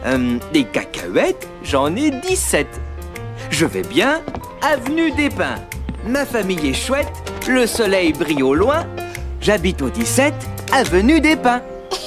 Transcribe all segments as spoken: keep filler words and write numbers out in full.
Euh, des cacahuètes, j'en ai dix-sept. Je vais bien, avenue des Pins. Ma famille est chouette, le soleil brille au loin. J'habite au dix-sept, avenue des Pins.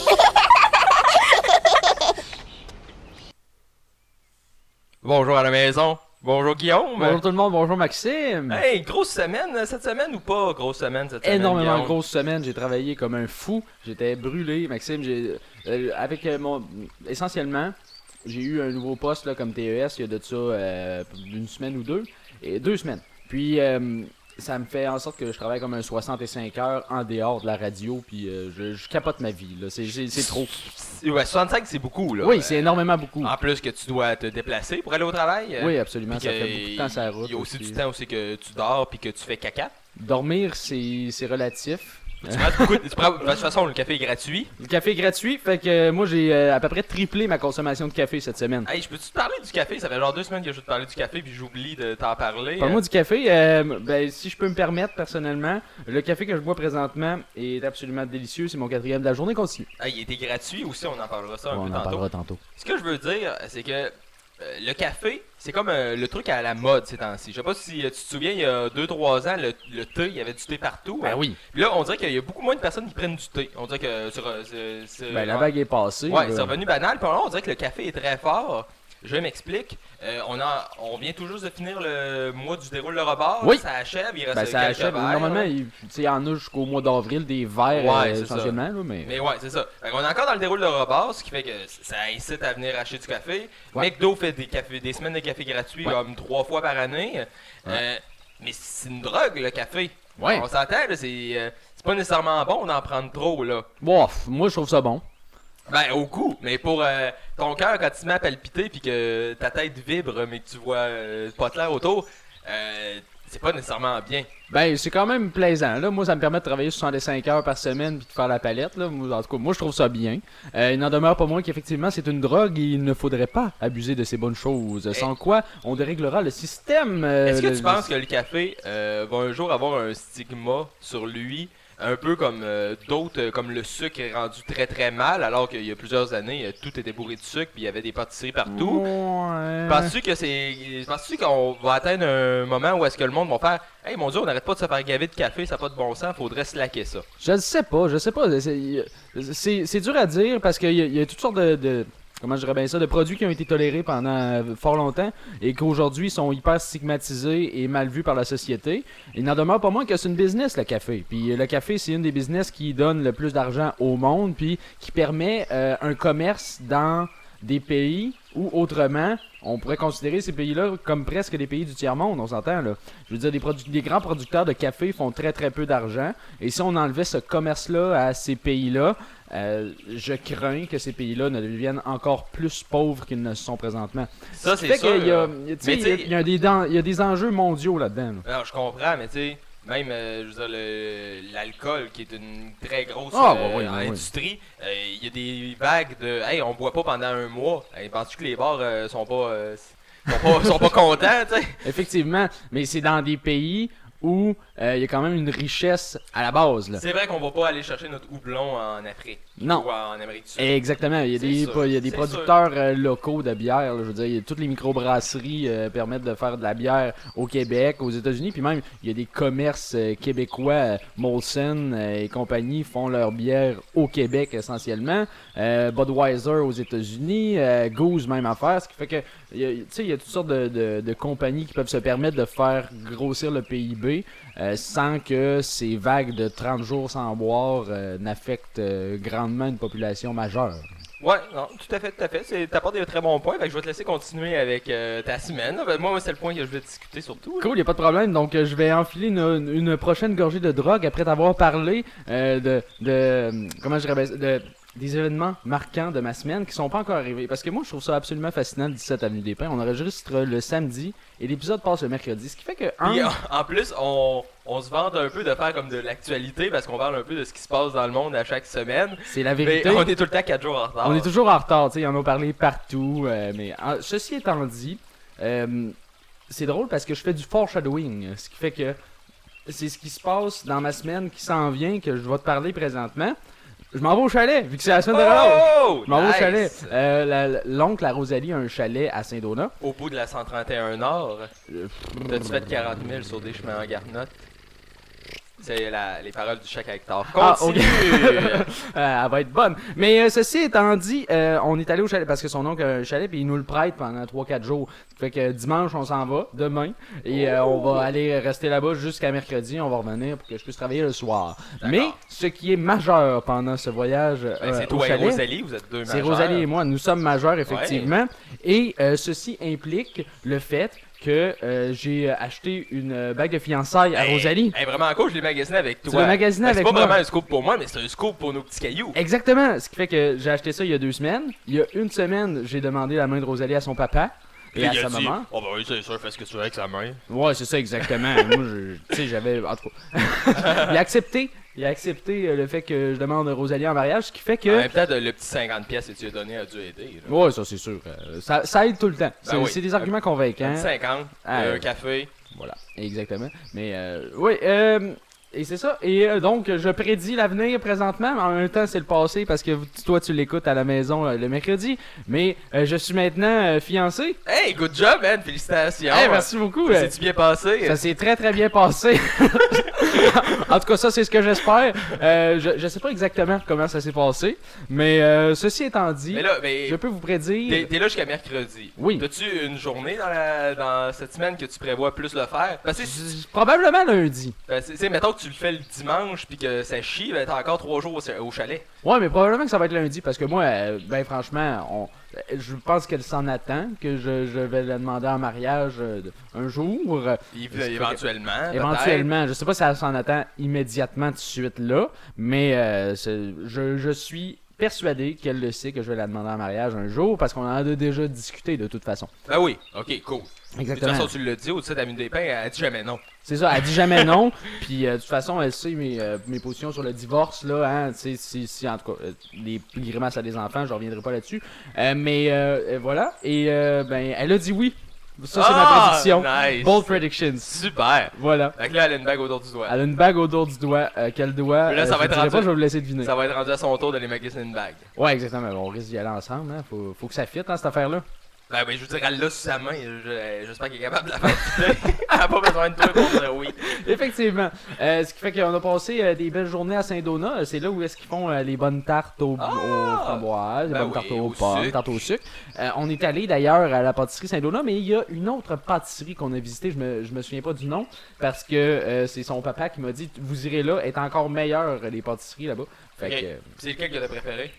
Bonjour à la maison. Bonjour Guillaume. Bonjour tout le monde, bonjour Maxime. Hey, grosse semaine cette semaine ou pas grosse semaine cette semaine? Énormément Guillaume? grosse semaine, j'ai travaillé comme un fou, j'étais brûlé. Maxime, j'ai euh, avec euh, mon essentiellement, j'ai eu un nouveau poste là, comme T E S il y a de ça euh, une semaine ou deux, et deux semaines. Puis euh, ça me fait en sorte que je travaille comme un soixante-cinq heures en dehors de la radio, puis euh, je, je capote ma vie là, c'est c'est c'est trop. Ouais, soixante-cinq c'est beaucoup là. Oui, c'est énormément beaucoup. En plus que tu dois te déplacer pour aller au travail. Oui, absolument, Puis ça que fait beaucoup de temps sur la route. Il y a aussi, aussi. du temps aussi que tu dors puis que tu fais caca. Dormir, c'est c'est relatif. Tu prends beaucoup de- tu prends- de toute façon, le café est gratuit. Le café est gratuit, fait que euh, moi j'ai euh, à peu près triplé ma consommation de café cette semaine. Hey, je peux-tu te parler du café? Ça fait genre deux semaines que je veux te parler du café puis j'oublie de t'en parler. Parle-moi du café, euh, ben, si je peux me permettre personnellement, le café que je bois présentement est absolument délicieux, c'est mon quatrième de la journée continue. Hey, il était gratuit aussi, on en parlera ça un Ouais, peu on en tantôt. parlera tantôt. Ce que je veux dire, c'est que euh, le café, c'est comme euh, le truc à la mode ces temps-ci. Je sais pas si euh, tu te souviens, il y a deux trois ans, le, le thé, il y avait du thé partout. Ben hein. oui, Puis là, on dirait qu'il y a beaucoup moins de personnes qui prennent du thé. On dirait que sur, euh, c'est- c'est- ben la vague est passée. Ouais, là. c'est revenu banal. Puis là, on dirait que le café est très fort. Je m'explique. Euh, on, a, on vient tout juste de finir le mois du déroule le rebord. Oui. Ça achève, il reste Ben ça quelques achève, verres, normalement là. il tu sais, il y en a jusqu'au mois d'avril des verres Ouais, euh, c'est ça. essentiellement, là, mais... Mais ouais, c'est ça. Fait qu'on est encore dans le déroule de rebord, ce qui fait que ça incite à venir acheter du café. Ouais. McDo fait des, cafés, des semaines de café gratuits Ouais. comme trois fois par année. Euh, mais c'est une drogue, le café. Ouais. On s'entend, là, c'est euh, c'est pas nécessairement bon d'en prendre trop, là. Bof, moi je trouve ça bon. Ben, au coup, mais pour euh, ton cœur, quand tu te mets à palpiter puis que ta tête vibre, mais que tu vois euh, pas clair autour, euh, c'est pas nécessairement bien. Ben c'est quand même plaisant, là, moi ça me permet de travailler soixante-cinq heures par semaine puis de faire la palette, là, moi, en tout cas moi je trouve ça bien. Euh, il n'en demeure pas moins qu'effectivement c'est une drogue et il ne faudrait pas abuser de ces bonnes choses, sans quoi on déréglera le système. euh, Est-ce que le- tu penses que le café euh, va un jour avoir un stigma sur lui, un peu comme euh, d'autres, euh, comme le sucre est rendu très très mal, alors qu'il y a plusieurs années, euh, tout était bourré de sucre, puis il y avait des pâtisseries partout. Ouais. Penses-tu que c'est, penses-tu qu'on va atteindre un moment où est-ce que le monde va faire, hey mon Dieu, on n'arrête pas de se faire gaver de café, ça n'a pas de bon sens, faudrait slacker ça. Je ne sais pas, je sais pas. C'est- C'est c'est dur à dire parce qu'il y, a- il y a toutes sortes de, de- comment je dirais bien ça, de produits qui ont été tolérés pendant euh, fort longtemps et qu'aujourd'hui sont hyper stigmatisés et mal vus par la société. Il n'en demeure pas moins que c'est une business, le café. Puis euh, le café, c'est une des business qui donne le plus d'argent au monde puis qui permet euh, un commerce dans des pays où autrement on pourrait considérer ces pays-là comme presque des pays du tiers-monde, on s'entend là. Je veux dire, des, produ- des grands producteurs de café font très très peu d'argent. Et si on enlevait ce commerce-là à ces pays-là, euh, je crains que ces pays-là ne deviennent encore plus pauvres qu'ils ne sont présentement. Ça, Ce qui c'est fait sûr. qu'il y a, euh, tu sais, mais il y a- tu sais- il y a des dan- il y a des enjeux mondiaux là-dedans. là. Alors, je comprends, mais tu sais, même, euh, je veux dire, le- l'alcool, qui est une très grosse Ah, euh, ouais, ouais, ouais, industrie, euh, il y a des vagues de, hey, on boit pas pendant un mois. Hey, penses-tu que les bars euh, sont pas, euh, sont pas, sont pas contents, tu sais? Effectivement, mais c'est dans des pays où euh, il y a quand même une richesse à la base. Là. C'est vrai qu'on va pas aller chercher notre houblon en Afrique. Non. Ou en Amérique du Sud. Exactement, il y a C'est des, sûr, il y a des c'est producteurs euh, locaux de bière, là, je veux dire, il y a- toutes les microbrasseries euh, permettent de faire de la bière au Québec, aux États-Unis, puis même il y a des commerces euh, québécois, euh, Molson euh, et compagnie font leur bière au Québec essentiellement, euh, Budweiser aux États-Unis, euh, Goose même affaire, ce qui fait que il y a- tu sais, il y a toutes sortes de, de, de compagnies qui peuvent se permettre de faire grossir le P I B euh, sans que ces vagues de trente jours sans boire euh, n'affectent euh, grandement une population majeure. Ouais, non, tout à fait, tout à fait. C'est- T'apportes des très bons points. Fait que je vais te laisser continuer avec euh, ta semaine. Ben, moi, moi, c'est le point que je vais discuter surtout. là. Cool, y a pas de problème. Donc, euh, je vais enfiler une, une prochaine gorgée de drogue après t'avoir parlé euh, de, de, euh, comment je dirais, bien, de des événements marquants de ma semaine qui sont pas encore arrivés. Parce que moi, je trouve ça absolument fascinant, le dix-sept Avenue des Pins. On enregistre le samedi et l'épisode passe le mercredi. Ce qui fait que, un, Puis, en, en plus, on, on se vante un peu de faire comme de l'actualité parce qu'on parle un peu de ce qui se passe dans le monde à chaque semaine. c'est la Mais vérité. on est tout le temps quatre jours en retard. On est toujours en retard, tu sais, ils en ont parlé partout. euh, mais en- ceci étant dit, euh, c'est drôle parce que je fais du foreshadowing, ce qui fait que c'est ce qui se passe dans ma semaine qui s'en vient que je vais te parler présentement. Je m'en vais au chalet, vu que c'est la semaine de relâche. Oh! Je m'en vais Nice. au chalet. Euh, la- la- L'oncle à Rosalie a un chalet à Saint-Donat. Au bout de la cent trente et un Nord, Euh, t'as-tu fait quarante mille sur des chemins en garnotte? C'est la- les paroles du chèque à Hector. Ah, Continue! Euh, elle va être bonne. Mais euh, ceci étant dit, euh, on est allé au chalet parce que son oncle a un chalet puis il nous le prête pendant trois quatre jours. Fait que dimanche, on s'en va, demain. Et euh, on va aller rester là-bas jusqu'à mercredi. On va revenir pour que je puisse travailler le soir. Mais ce qui est majeur pendant ce voyage euh, Ben, c'est au toi et chalet, Rosalie, vous êtes deux c'est majeurs. Rosalie et moi. Nous sommes majeurs, effectivement. Et euh, ceci implique le fait que euh, j'ai acheté une euh, bague de fiançailles à Hey, Rosalie. hey, vraiment cool, je l'ai magasiné avec toi. Tu l'as magasiné Ben, avec C'est moi. pas vraiment un scoop pour moi, mais c'est un scoop pour nos petits cailloux. Exactement. Ce qui fait que j'ai acheté ça il y a deux semaines. Il y a une semaine, j'ai demandé la main de Rosalie à son papa et à il sa a dit, maman. oh ben oui, c'est sûr, fais ce que tu veux avec sa main. Ouais, c'est ça exactement. Moi, je- tu sais, j'avais... En tout cas. il a accepté. Il a accepté euh, le fait que je demande Rosalie en mariage, ce qui fait En que... même temps, de- le petit cinquante pièces que tu lui as donné a dû aider. là. Ouais, ça c'est sûr. Euh, ça, ça aide tout le temps. C'est oui. c'est des arguments convaincants. Un petit cinquante, Ah, euh, ouais. un café. Voilà, exactement. Mais euh, oui, euh, et c'est ça. Et euh, donc, je prédis l'avenir présentement, mais en même temps, c'est le passé parce que toi, tu l'écoutes à la maison euh, le mercredi. Mais euh, je suis maintenant euh, fiancé. Hey, good job, man, félicitations. Hey, merci beaucoup. Ça euh, s'est-tu bien passé? Ça s'est très très bien passé. En tout cas, ça c'est ce que j'espère. Euh, je, je sais pas exactement comment ça s'est passé, mais euh, ceci étant dit, Mais là, mais je peux vous prédire. t'es, t'es là jusqu'à mercredi. Oui. T'as-tu une journée dans, la, dans cette semaine que tu prévois plus le faire? Parce que si- Probablement lundi. ben, c'est- c'est, mettons que tu le fais le dimanche puis que ça chie, ben t'as encore trois jours au, au chalet. Ouais, mais probablement que ça va être lundi parce que moi, euh, ben franchement, on, euh, je pense qu'elle s'en attend, que je, je vais la demander en mariage euh, de- un jour. euh, Éve- Ça fait que- éventuellement. peut-être. Éventuellement, je sais pas si elle s'en attend immédiatement tout de suite là, mais euh, c'est- je, je suis persuadé qu'elle le sait que je vais la demander en mariage un jour parce qu'on en a déjà discuté de toute façon. Ben oui, ok, cool. De toute Exactement. façon, tu l'as dit, au-dessus de la mine des pains, elle dit jamais non. C'est ça, elle dit jamais non. Puis euh, de toute façon, elle sait mes, euh, mes positions sur le divorce là. Hein, tu sais, si, si en tout cas euh, les grimaces à des enfants, je reviendrai pas là-dessus. Euh, mais euh, euh, voilà. Et euh, ben, elle a dit oui. Ça c'est ma Ah, prédiction. nice. Bold predictions. Super. Voilà. Fait que là, elle a une bague autour du doigt. Elle a une bague au dos du doigt. Euh, quel doigt Là, ça euh, va je être dirais rendu- pas, je vais vous laisser deviner. Ça va être rendu à son tour d'aller magasiner une bague. Ouais, exactement. On risque d'y aller ensemble. Hein. Faut, faut que ça fitte, hein, cette affaire-là. Ben oui, je veux dire, elle l'a sur sa main. je- J'espère qu'elle est capable de la faire. Elle a pas besoin de toi pour dire oui. Effectivement. Euh, ce qui fait qu'on a passé euh, des belles journées à Saint-Donat. C'est là où est-ce qu'ils font euh, les bonnes tartes aux, Ah! aux framboises, les Ben bonnes oui, tartes aux au pommes, sucre. tartes au sucre. Euh, on est allé d'ailleurs à la pâtisserie Saint-Donat, mais il y a une autre pâtisserie qu'on a visitée. Je me, je me souviens pas du nom parce que euh, c'est son papa qui m'a dit vous irez là, est encore meilleur les pâtisseries là-bas. Fait Ok. que euh, C'est lequel que t'as préféré?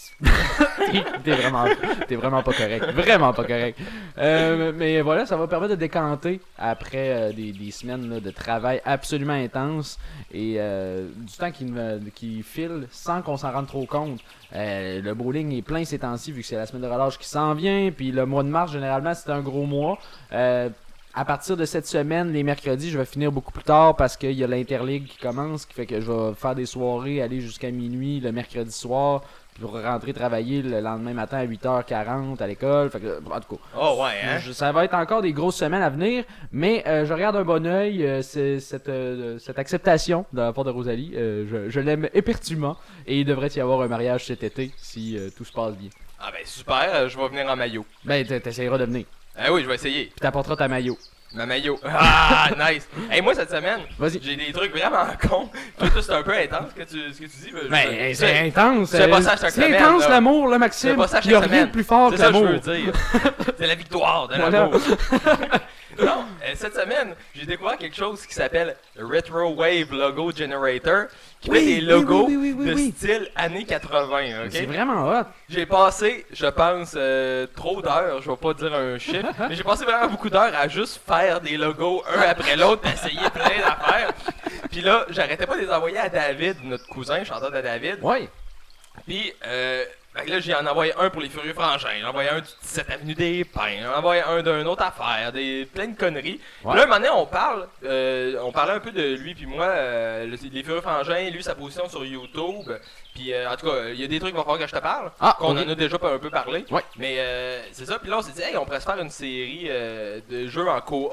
t'es vraiment, t'es vraiment pas correct. Vraiment pas correct. Euh, mais voilà, ça va permettre de décanter après euh, des, des semaines là, de travail absolument intense et euh, du temps qui, me- qui file sans qu'on s'en rende trop compte. Euh, le bowling est plein ces temps-ci vu que c'est la semaine de relâche qui s'en vient. Puis le mois de mars, généralement, c'est un gros mois. Euh, à partir de cette semaine, les mercredis, je vais finir beaucoup plus tard parce qu'il y a l'Interligue qui commence, qui fait que je vais faire des soirées, aller jusqu'à minuit le mercredi soir, puis pour rentrer travailler le lendemain matin à huit heures quarante à l'école. Fait que, en tout cas, Oh ouais, hein? je- ça va être encore des grosses semaines à venir, mais euh, je regarde un bon oeil euh, c'est- cette, euh, cette acceptation de la part de Rosalie. Euh, je je l'aime éperdument et il devrait y avoir un mariage cet été si euh, tout se passe bien. Ah ben super, euh, je vais venir en maillot. Ben, t- t'essayeras de venir. Ah oui, je vais essayer. Puis t'apporteras ta maillot. Ma maillot. Ah, nice. Hey, moi, cette semaine, Vas-y. j'ai des trucs vraiment cons. Toi, toi, c'est un peu intense ce que tu, ce que tu dis. mais je- Ben, je- c'est intense. tu fais pas euh, ça chaque C'est semaine, intense là. l'amour, là, Tu Maxime. fais pas ça Il y a chaque rien semaine. de plus fort C'est que ça que je l'amour. veux dire. C'est la victoire de Voilà. l'amour. Non, euh, cette semaine, j'ai découvert quelque chose qui s'appelle Retro Wave Logo Generator, qui Oui, fait des oui, logos oui, oui, oui, de oui. style années quatre-vingts. C'est Ok. vraiment hot. J'ai passé, je pense, euh, trop d'heures, je vais pas dire un chiffre, mais j'ai passé vraiment beaucoup d'heures à juste faire des logos un après l'autre, essayer plein d'affaires. Puis là, j'arrêtais pas de les envoyer à David, notre cousin, chanteur de David. Ouais. Puis euh, fait que là, j'ai en envoyé un pour les Furieux Frangins, j'ai envoyé un du dix-sept Avenue des Pins, j'ai envoyé un d'une autre affaire, des, plein de conneries. Ouais. Puis là, un moment donné, on parle, euh, on parlait un peu de lui puis moi, euh, le- les Furieux Frangins, lui, sa position sur YouTube. Puis euh, en tout cas, il y a des trucs qu'il va falloir que je te parle, Ah, qu'on ok. en a déjà un peu parlé. Ouais. Mais euh, c'est ça, puis là, on s'est dit, hey, on pourrait se faire une série euh, de jeux en coop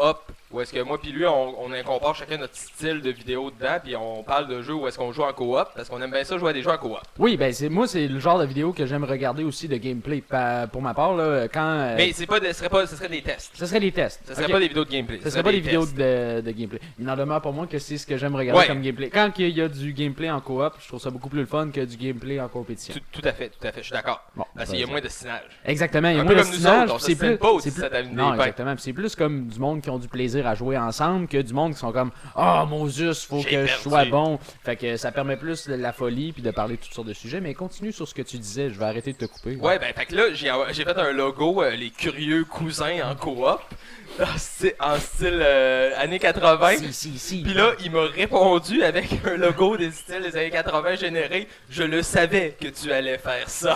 où est-ce que moi puis lui, on, on incorpore chacun notre style de vidéo dedans, puis on parle de jeux où est-ce qu'on joue en coop, parce qu'on aime bien ça jouer à des jeux en coop. Oui, ben c'est moi c'est le genre de vidéo que j'aime regarder aussi de gameplay. Pa- pour ma part, là, quand... euh, Mais c'est pas, de, ce serait pas, ce serait des tests. Ce serait des tests. Ce serait Ok. pas des vidéos de gameplay. Ce serait pas des vidéos tests. de, de gameplay. Il n'en demeure pas moins que c'est ce que j'aime regarder Ouais. comme gameplay. Quand il y a du gameplay en coop, je trouve ça beaucoup plus le fun que du gameplay en compétition. Tout, tout à fait, tout à fait, je suis d'accord. Bon, Parce ben, qu'il y a ça- moins de sinage. Exactement, il y a Un moins peu de comme nous stinage, autres, on puis c'est s'ostine plus, pas au c'est dix-sept plus- avenue des non, Pins. exactement, puis c'est plus comme du monde qui ont du plaisir à jouer ensemble que du monde qui sont comme ah oh, Moses, faut J'ai que je perdu. sois bon. Fait que ça permet plus de la folie puis de parler de toutes sortes de sujets. Mais continue sur ce que tu disais, je vais arrêter de te couper. Ouais, ben, fait que là, j'ai, j'ai fait un logo, euh, les curieux cousins en coop, en style, en style euh, années quatre-vingts. Si, si, si. Puis là, il m'a répondu avec un logo des styles des années quatre-vingts généré. Je le savais que tu allais faire ça.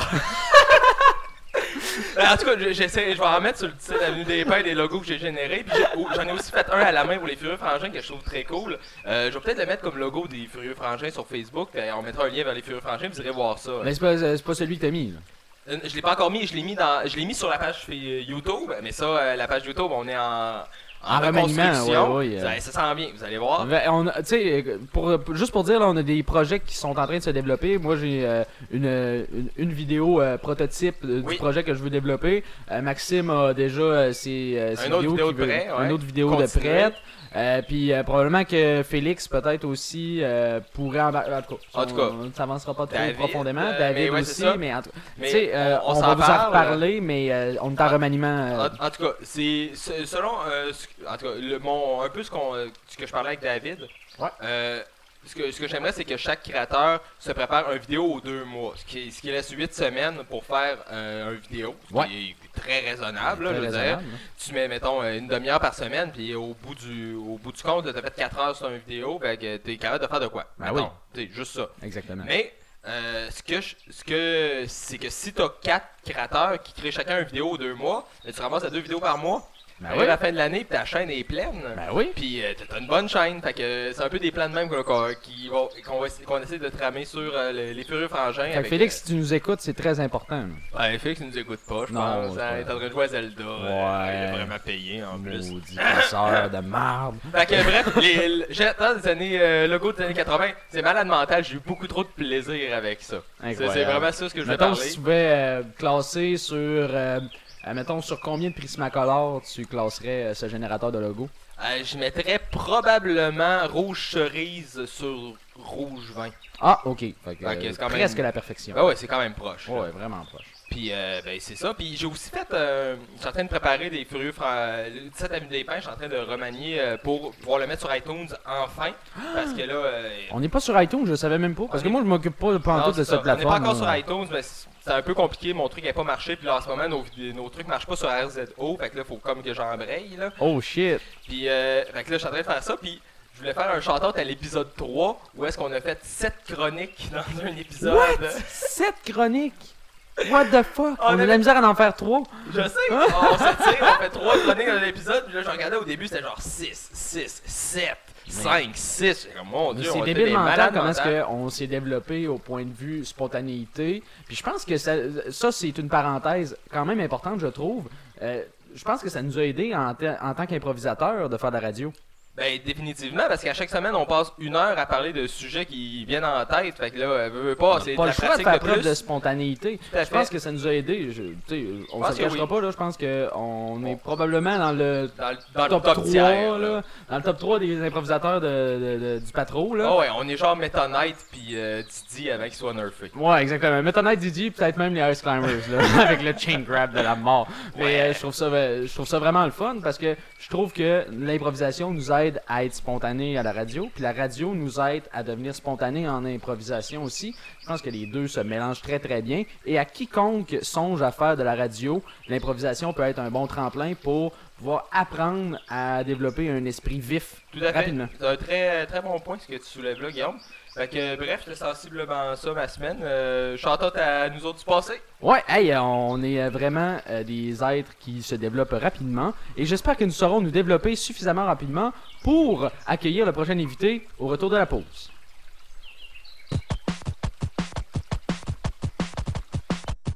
En tout cas, j'essaie, je vais en mettre sur le titre Avenue des Pins des logos que j'ai générés. Puis j'ai- oh, j'en ai aussi fait un à la main pour les Furieux Frangins que je trouve très cool. Euh, je vais peut-être le mettre comme logo des Furieux Frangins sur Facebook. Puis on mettra un lien vers les Furieux Frangins. Vous irez voir ça. Mais c'est pas, c'est pas celui que t'as mis. Là. Euh, Je l'ai pas encore mis. Je l'ai mis dans, je l'ai mis sur la page euh, YouTube. Mais ça, euh, la page YouTube, on est en En remaniement, reconstruction. ouais, ouais, euh. Ça, ça sent bien. Vous allez voir. Ben, on a- tu sais, pour, juste pour dire, là, on a des projets qui sont en train de se développer. Moi, j'ai euh, une, une, une vidéo euh, prototype euh, du Oui. projet que je veux développer. Euh, Maxime a déjà euh, ses, euh, ses Un autre vidéos vidéo qui de veut- prêt, ouais. une autre vidéo Continuer. de prête. Euh, puis euh, probablement que Félix peut-être aussi euh, pourrait en, en tout cas, En tout cas, on ne s'avancera pas trop David, profondément. euh, David mais ouais, aussi, c'est ça. mais en tout Mais tu sais, euh, on- on on, s'en va vous en parle. reparler, mais euh, on est en Ah. remaniement. euh, En, en tout cas, c'est c'est- selon euh, ce, en tout cas, le, mon, un peu ce, qu'on, euh, ce que je parlais avec David. Ouais. Euh, ce que, ce que j'aimerais, c'est que chaque créateur se prépare une vidéo aux deux mois. Ce qui, ce qui laisse huit semaines pour faire euh, une vidéo. Ce Ouais. qui est très raisonnable, là, très je veux dire. raisonnable, hein. Tu mets, mettons, euh, une demi-heure par semaine, puis au bout du au bout du compte, tu as fait quatre heures sur une vidéo, ben, que t'es capable de faire de quoi? Ben Mettons, t'sais, juste ça. Exactement. Mais euh, ce que je- ce que c'est que si t'as quatre créateurs qui créent chacun une vidéo aux deux mois, ben, tu ramasses à deux vidéos par mois. Ben Arrive oui. à la fin de l'année, puis ta chaîne est pleine. Ben oui. Puis euh, t'as une bonne chaîne, fait que euh, c'est un peu des plans de même qu'on, qu'on- qui vont- qu'on, va, essayer- qu'on essaie de tramer sur euh, les, les Furieux Frangins. Fait que avec, Félix, si tu nous écoutes, c'est très important. là. euh, ouais, Félix ne nous écoute pas, je Non, pense. c'est hein, pas- il est en train de jouer à Zelda. euh, Ouais. il a vraiment payé en plus. Maudit passeur de marde. Fait que bref, les, les- j'attends des années euh, logo des années quatre-vingts, c'est malade mental, j'ai eu beaucoup trop de plaisir avec ça. C'est, Incroyable. c'est vraiment ça ce que je veux Mettons, parler. si tu pouvais euh, classer sur. Euh, euh, mettons, sur combien de Prismacolor tu classerais euh, ce générateur de logo? Euh, je mettrais probablement rouge cerise sur rouge vin. Ah, ok. Fait que, Ok, euh, c'est quand même- presque la perfection. Ben ouais, c'est quand même proche. là. Ouais, vraiment proche. Puis euh, ben c'est ça. Puis j'ai aussi fait, euh, je suis en train de préparer des Furieux Fra- le dix-sept Avenue des Pins, je suis en train de remanier euh, pour pouvoir le mettre sur iTunes enfin. Parce que là, euh, On n'est pas sur iTunes, je savais même pas. Parce On que est- moi, je m'occupe pas, pas en non, tout de c'est cette ça. on n'est plateforme. pas encore là. sur iTunes, mais c'est c'est un peu compliqué, mon truc n'a pas marché. Puis là en ce moment, nos, vid- nos trucs marchent pas sur R Z O, fait que là, faut comme que j'embraye là. Oh shit. Puis euh, fait que là, je suis en train de faire ça. Puis je voulais faire un shout-out à l'épisode trois, où est-ce qu'on a fait sept chroniques dans un épisode. What? Sept chroniques? What the fuck? On On a de avait- la misère à en faire trois? Je sais, on s'étire, on fait trois chroniques dans l'épisode, puis là je regardais au début, c'était genre six, six, sept, cinq, six. J'étais comme, mon Mais dieu, c'est on était débile des mental malades comment est-ce mentales. qu'on s'est développé au point de vue spontanéité. Puis je pense que ça, ça c'est une parenthèse quand même importante, je trouve. Euh, je pense que ça nous a aidé en, te- en tant qu'improvisateur de faire de la radio. Ben définitivement, parce qu'à chaque semaine, on passe une heure à parler de sujets qui viennent en tête, fait que là, euh, veut, veut pas, c'est de Pas la le choix de pratique faire de preuve plus. de spontanéité. Tout à Je pense fait. que ça nous a aidé. Je, tu sais, on pense se que cachera oui. pas, là, je pense qu'on est probablement dans le Dans, le- dans top, le top, trois, tiers, là, dans le top trois des improvisateurs de, de- de- du patro. Là. Oh ouais, on est genre Meta Knight puis euh, Didi avant qu'il soit nerfé. Ouais, exactement. Meta Knight, Didi, peut-être même les Ice Climbers, là, avec le chain grab de la mort. Mais Ouais. euh, je trouve ça, je trouve ça vraiment le fun parce que je trouve que l'improvisation nous aide à être spontané à la radio, puis la radio nous aide à devenir spontané en improvisation aussi. Je pense que les deux se mélangent très très bien. Et à quiconque songe à faire de la radio, l'improvisation peut être un bon tremplin pour pouvoir apprendre à développer un esprit vif Tout à fait. rapidement. C'est un très, très bon point ce que tu soulèves là, Guillaume. Fait que euh, bref, c'est sensiblement ça ma semaine. Euh, Shout-out à nous autres du passé. Ouais, hey, euh, on est euh, vraiment euh, des êtres qui se développent rapidement et j'espère que nous saurons nous développer suffisamment rapidement pour accueillir le prochain invité au retour de la pause.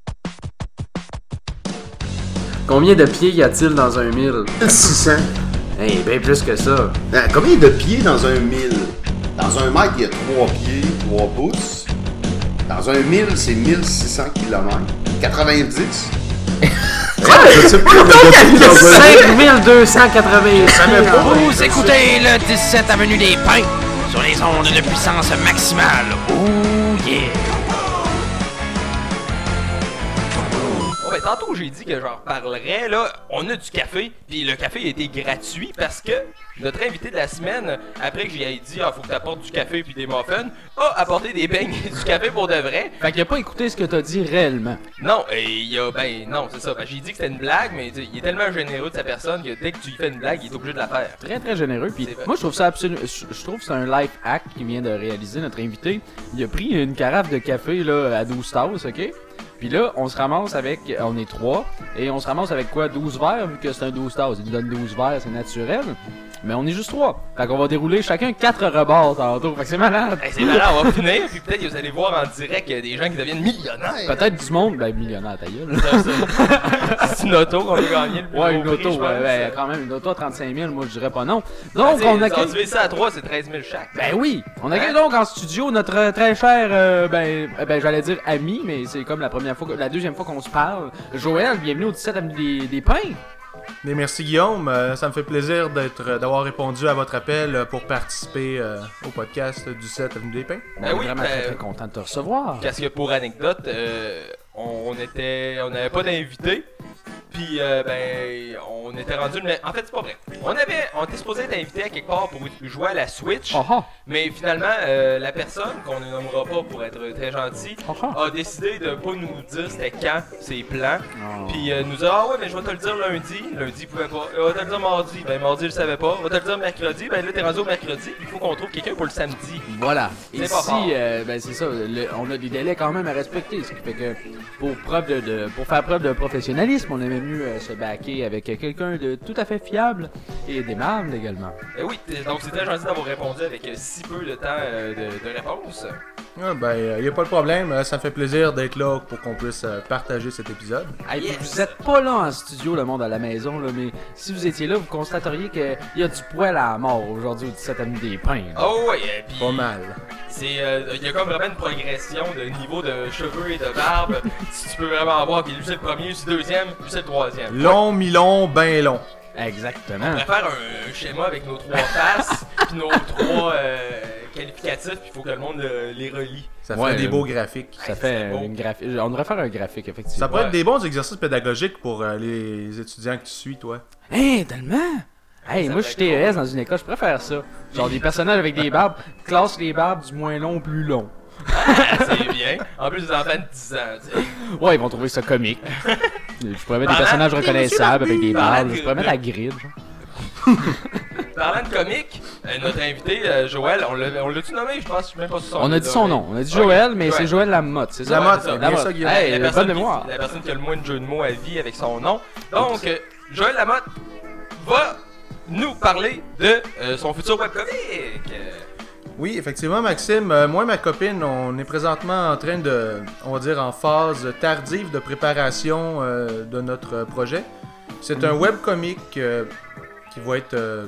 Combien de pieds y a-t-il dans un mille? six cents. Hey, bien plus que ça. Euh, combien de pieds dans un mille? Dans un mètre, il y a trois pieds, trois pouces. Dans un mille, c'est mille six cents kilomètres. quatre-vingt-dix? Ouais, je sais pas combien de pieds dans un mille. cinq mille deux cent quatre-vingt-six. Vous écoutez le dix-sept Avenue des Pins sur les ondes de puissance maximale. Oh yeah! Oh, ben, tantôt, j'ai dit que j'en reparlerais. Là, on a du café, puis le café a été gratuit parce que notre invité de la semaine, après que j'ai dit ah, faut que tu apportes du café puis des muffins, a apporté des beignes et du café pour de vrai. Fait qu'il a pas écouté ce que t'as dit réellement. Non, et il y a, ben non, c'est ça. Ben, j'ai dit que c'était une blague, mais il est tellement généreux de sa personne que dès que tu lui fais une blague, il est obligé de la faire. Très très généreux. Puis moi je trouve ça absolument. Je je trouve que c'est un life hack qui vient de réaliser notre invité. Il a pris une carafe de café là à douze tasses, ok? Puis là, on se ramasse avec, on est trois, et on se ramasse avec quoi? douze verres, vu que c'est un douze tasses. Il nous donne douze verres, c'est naturel. Mais on est juste trois. Fait qu'on va dérouler chacun quatre rebords tantôt. Fait que c'est malade. Hey, c'est malade, on va finir, puis peut-être que vous allez voir en direct des gens qui deviennent millionnaires. Peut-être du monde, ben millionnaire ta gueule. C'est une auto qu'on peut gagner le plus Ouais, gros une prix, auto, je pense. ouais, ben, quand même, une auto à trente-cinq mille, moi je dirais pas non. Ben, Donc, on a accueille. divisé ça à trois, c'est treize mille chaque. Ben oui, on accueille donc en studio notre euh, très cher, euh, ben, euh, ben j'allais dire ami, mais c'est comme la première fois, que, la deuxième fois qu'on se parle. Joël, bienvenue au dix-sept Avenue des, des Pins. Mais merci Guillaume, euh, ça me fait plaisir d'être, euh, d'avoir répondu à votre appel euh, pour participer euh, au podcast du sept Avenue des Pins. On Ben est oui, vraiment ben, très très content de te recevoir. Parce que pour anecdote, euh, on était, on n'avait pas d'invité. Puis, euh, ben, on était rendu. Mais en fait, c'est pas vrai. On avait, on était supposé être invité à quelque part pour jouer à la Switch. Oh oh. Mais finalement, euh, la personne qu'on ne nommera pas pour être très gentil Oh oh. a décidé de pas nous dire c'était quand ses plans. Oh. Puis euh, nous a dit ah ouais, mais je vais te le dire lundi. Lundi, il pouvait pas. Euh, on va te le dire mardi. Ben, mardi, je le savais pas. On va te le dire mercredi. Ben, là, t'es rendu au mercredi. Il faut qu'on trouve quelqu'un pour le samedi. Voilà. C'est Ici, pas fort. euh, ben c'est ça, le- on a des délais quand même à respecter, ce qui fait que pour preuve de, de- pour faire preuve de professionnalisme, on aimait mieux euh, se baquer avec quelqu'un de tout à fait fiable et d'aimable également. Eh oui, t- donc c'est très gentil d'avoir répondu avec euh, si peu de temps euh, de, de réponse. Ah, ben, il n'y a pas de problème, euh, ça me fait plaisir d'être là pour qu'on puisse euh, partager cet épisode. Hey, puis Yes. vous êtes pas là en studio, le monde à la maison, là, mais si vous étiez là, vous constateriez qu'il y a du poil à la mort aujourd'hui au dix-sept Avenue des Pins. là. Oh ouais, euh, puis Pas mal. c'est euh, il y a comme vraiment une progression de niveau de cheveux et de barbe. Si tu peux vraiment voir que lui c'est le premier, lui c'est le deuxième, lui c'est le troisième. Long, mi-long, ben long. Exactement. On pourrait faire un, un schéma avec nos trois faces, puis nos trois euh, qualificatifs, puis il faut que le monde euh, les relie. Ça Ouais, fait des euh, beaux graphiques. Ça Hey, fait c'est beau. une graphique. On devrait faire un graphique, effectivement. Ça pourrait Ouais. être des bons exercices pédagogiques pour euh, les étudiants que tu suis, toi. Hey, tellement! Hey, Ça moi je fait suis T E S dans une école, je préfère ça. Genre des personnages avec des barbes, classe les barbes du moins long au plus long. C'est bien. En plus, des enfants de dix ans, tu sais. Ouais, ils vont trouver ça comique. Je pourrais mettre des Parlant- personnages Hey, reconnaissables avec des Parlant barbes. de- Je pourrais mettre la grid, genre. Parlant de comique, euh, notre invité, euh, Joël, on l'a- on l'a-tu nommé? Je pense, je suis même pas sur son On a dit son nom. On a dit Joël, mais c'est Joël Lamotte, c'est ça? Lamotte, c'est ça. bien Lamotte. ça, Guillaume. Hey, la, bonne personne mémoire. qui, la personne qui a le moins de jeu de mots à vie avec son nom. Donc, euh, Joël Lamotte va nous parler de euh, son futur webcomic. Euh, Oui, effectivement, Maxime. Euh, moi et ma copine, on est présentement en train de, on va dire, en phase tardive de préparation euh, de notre projet. C'est un webcomic euh, qui va être euh,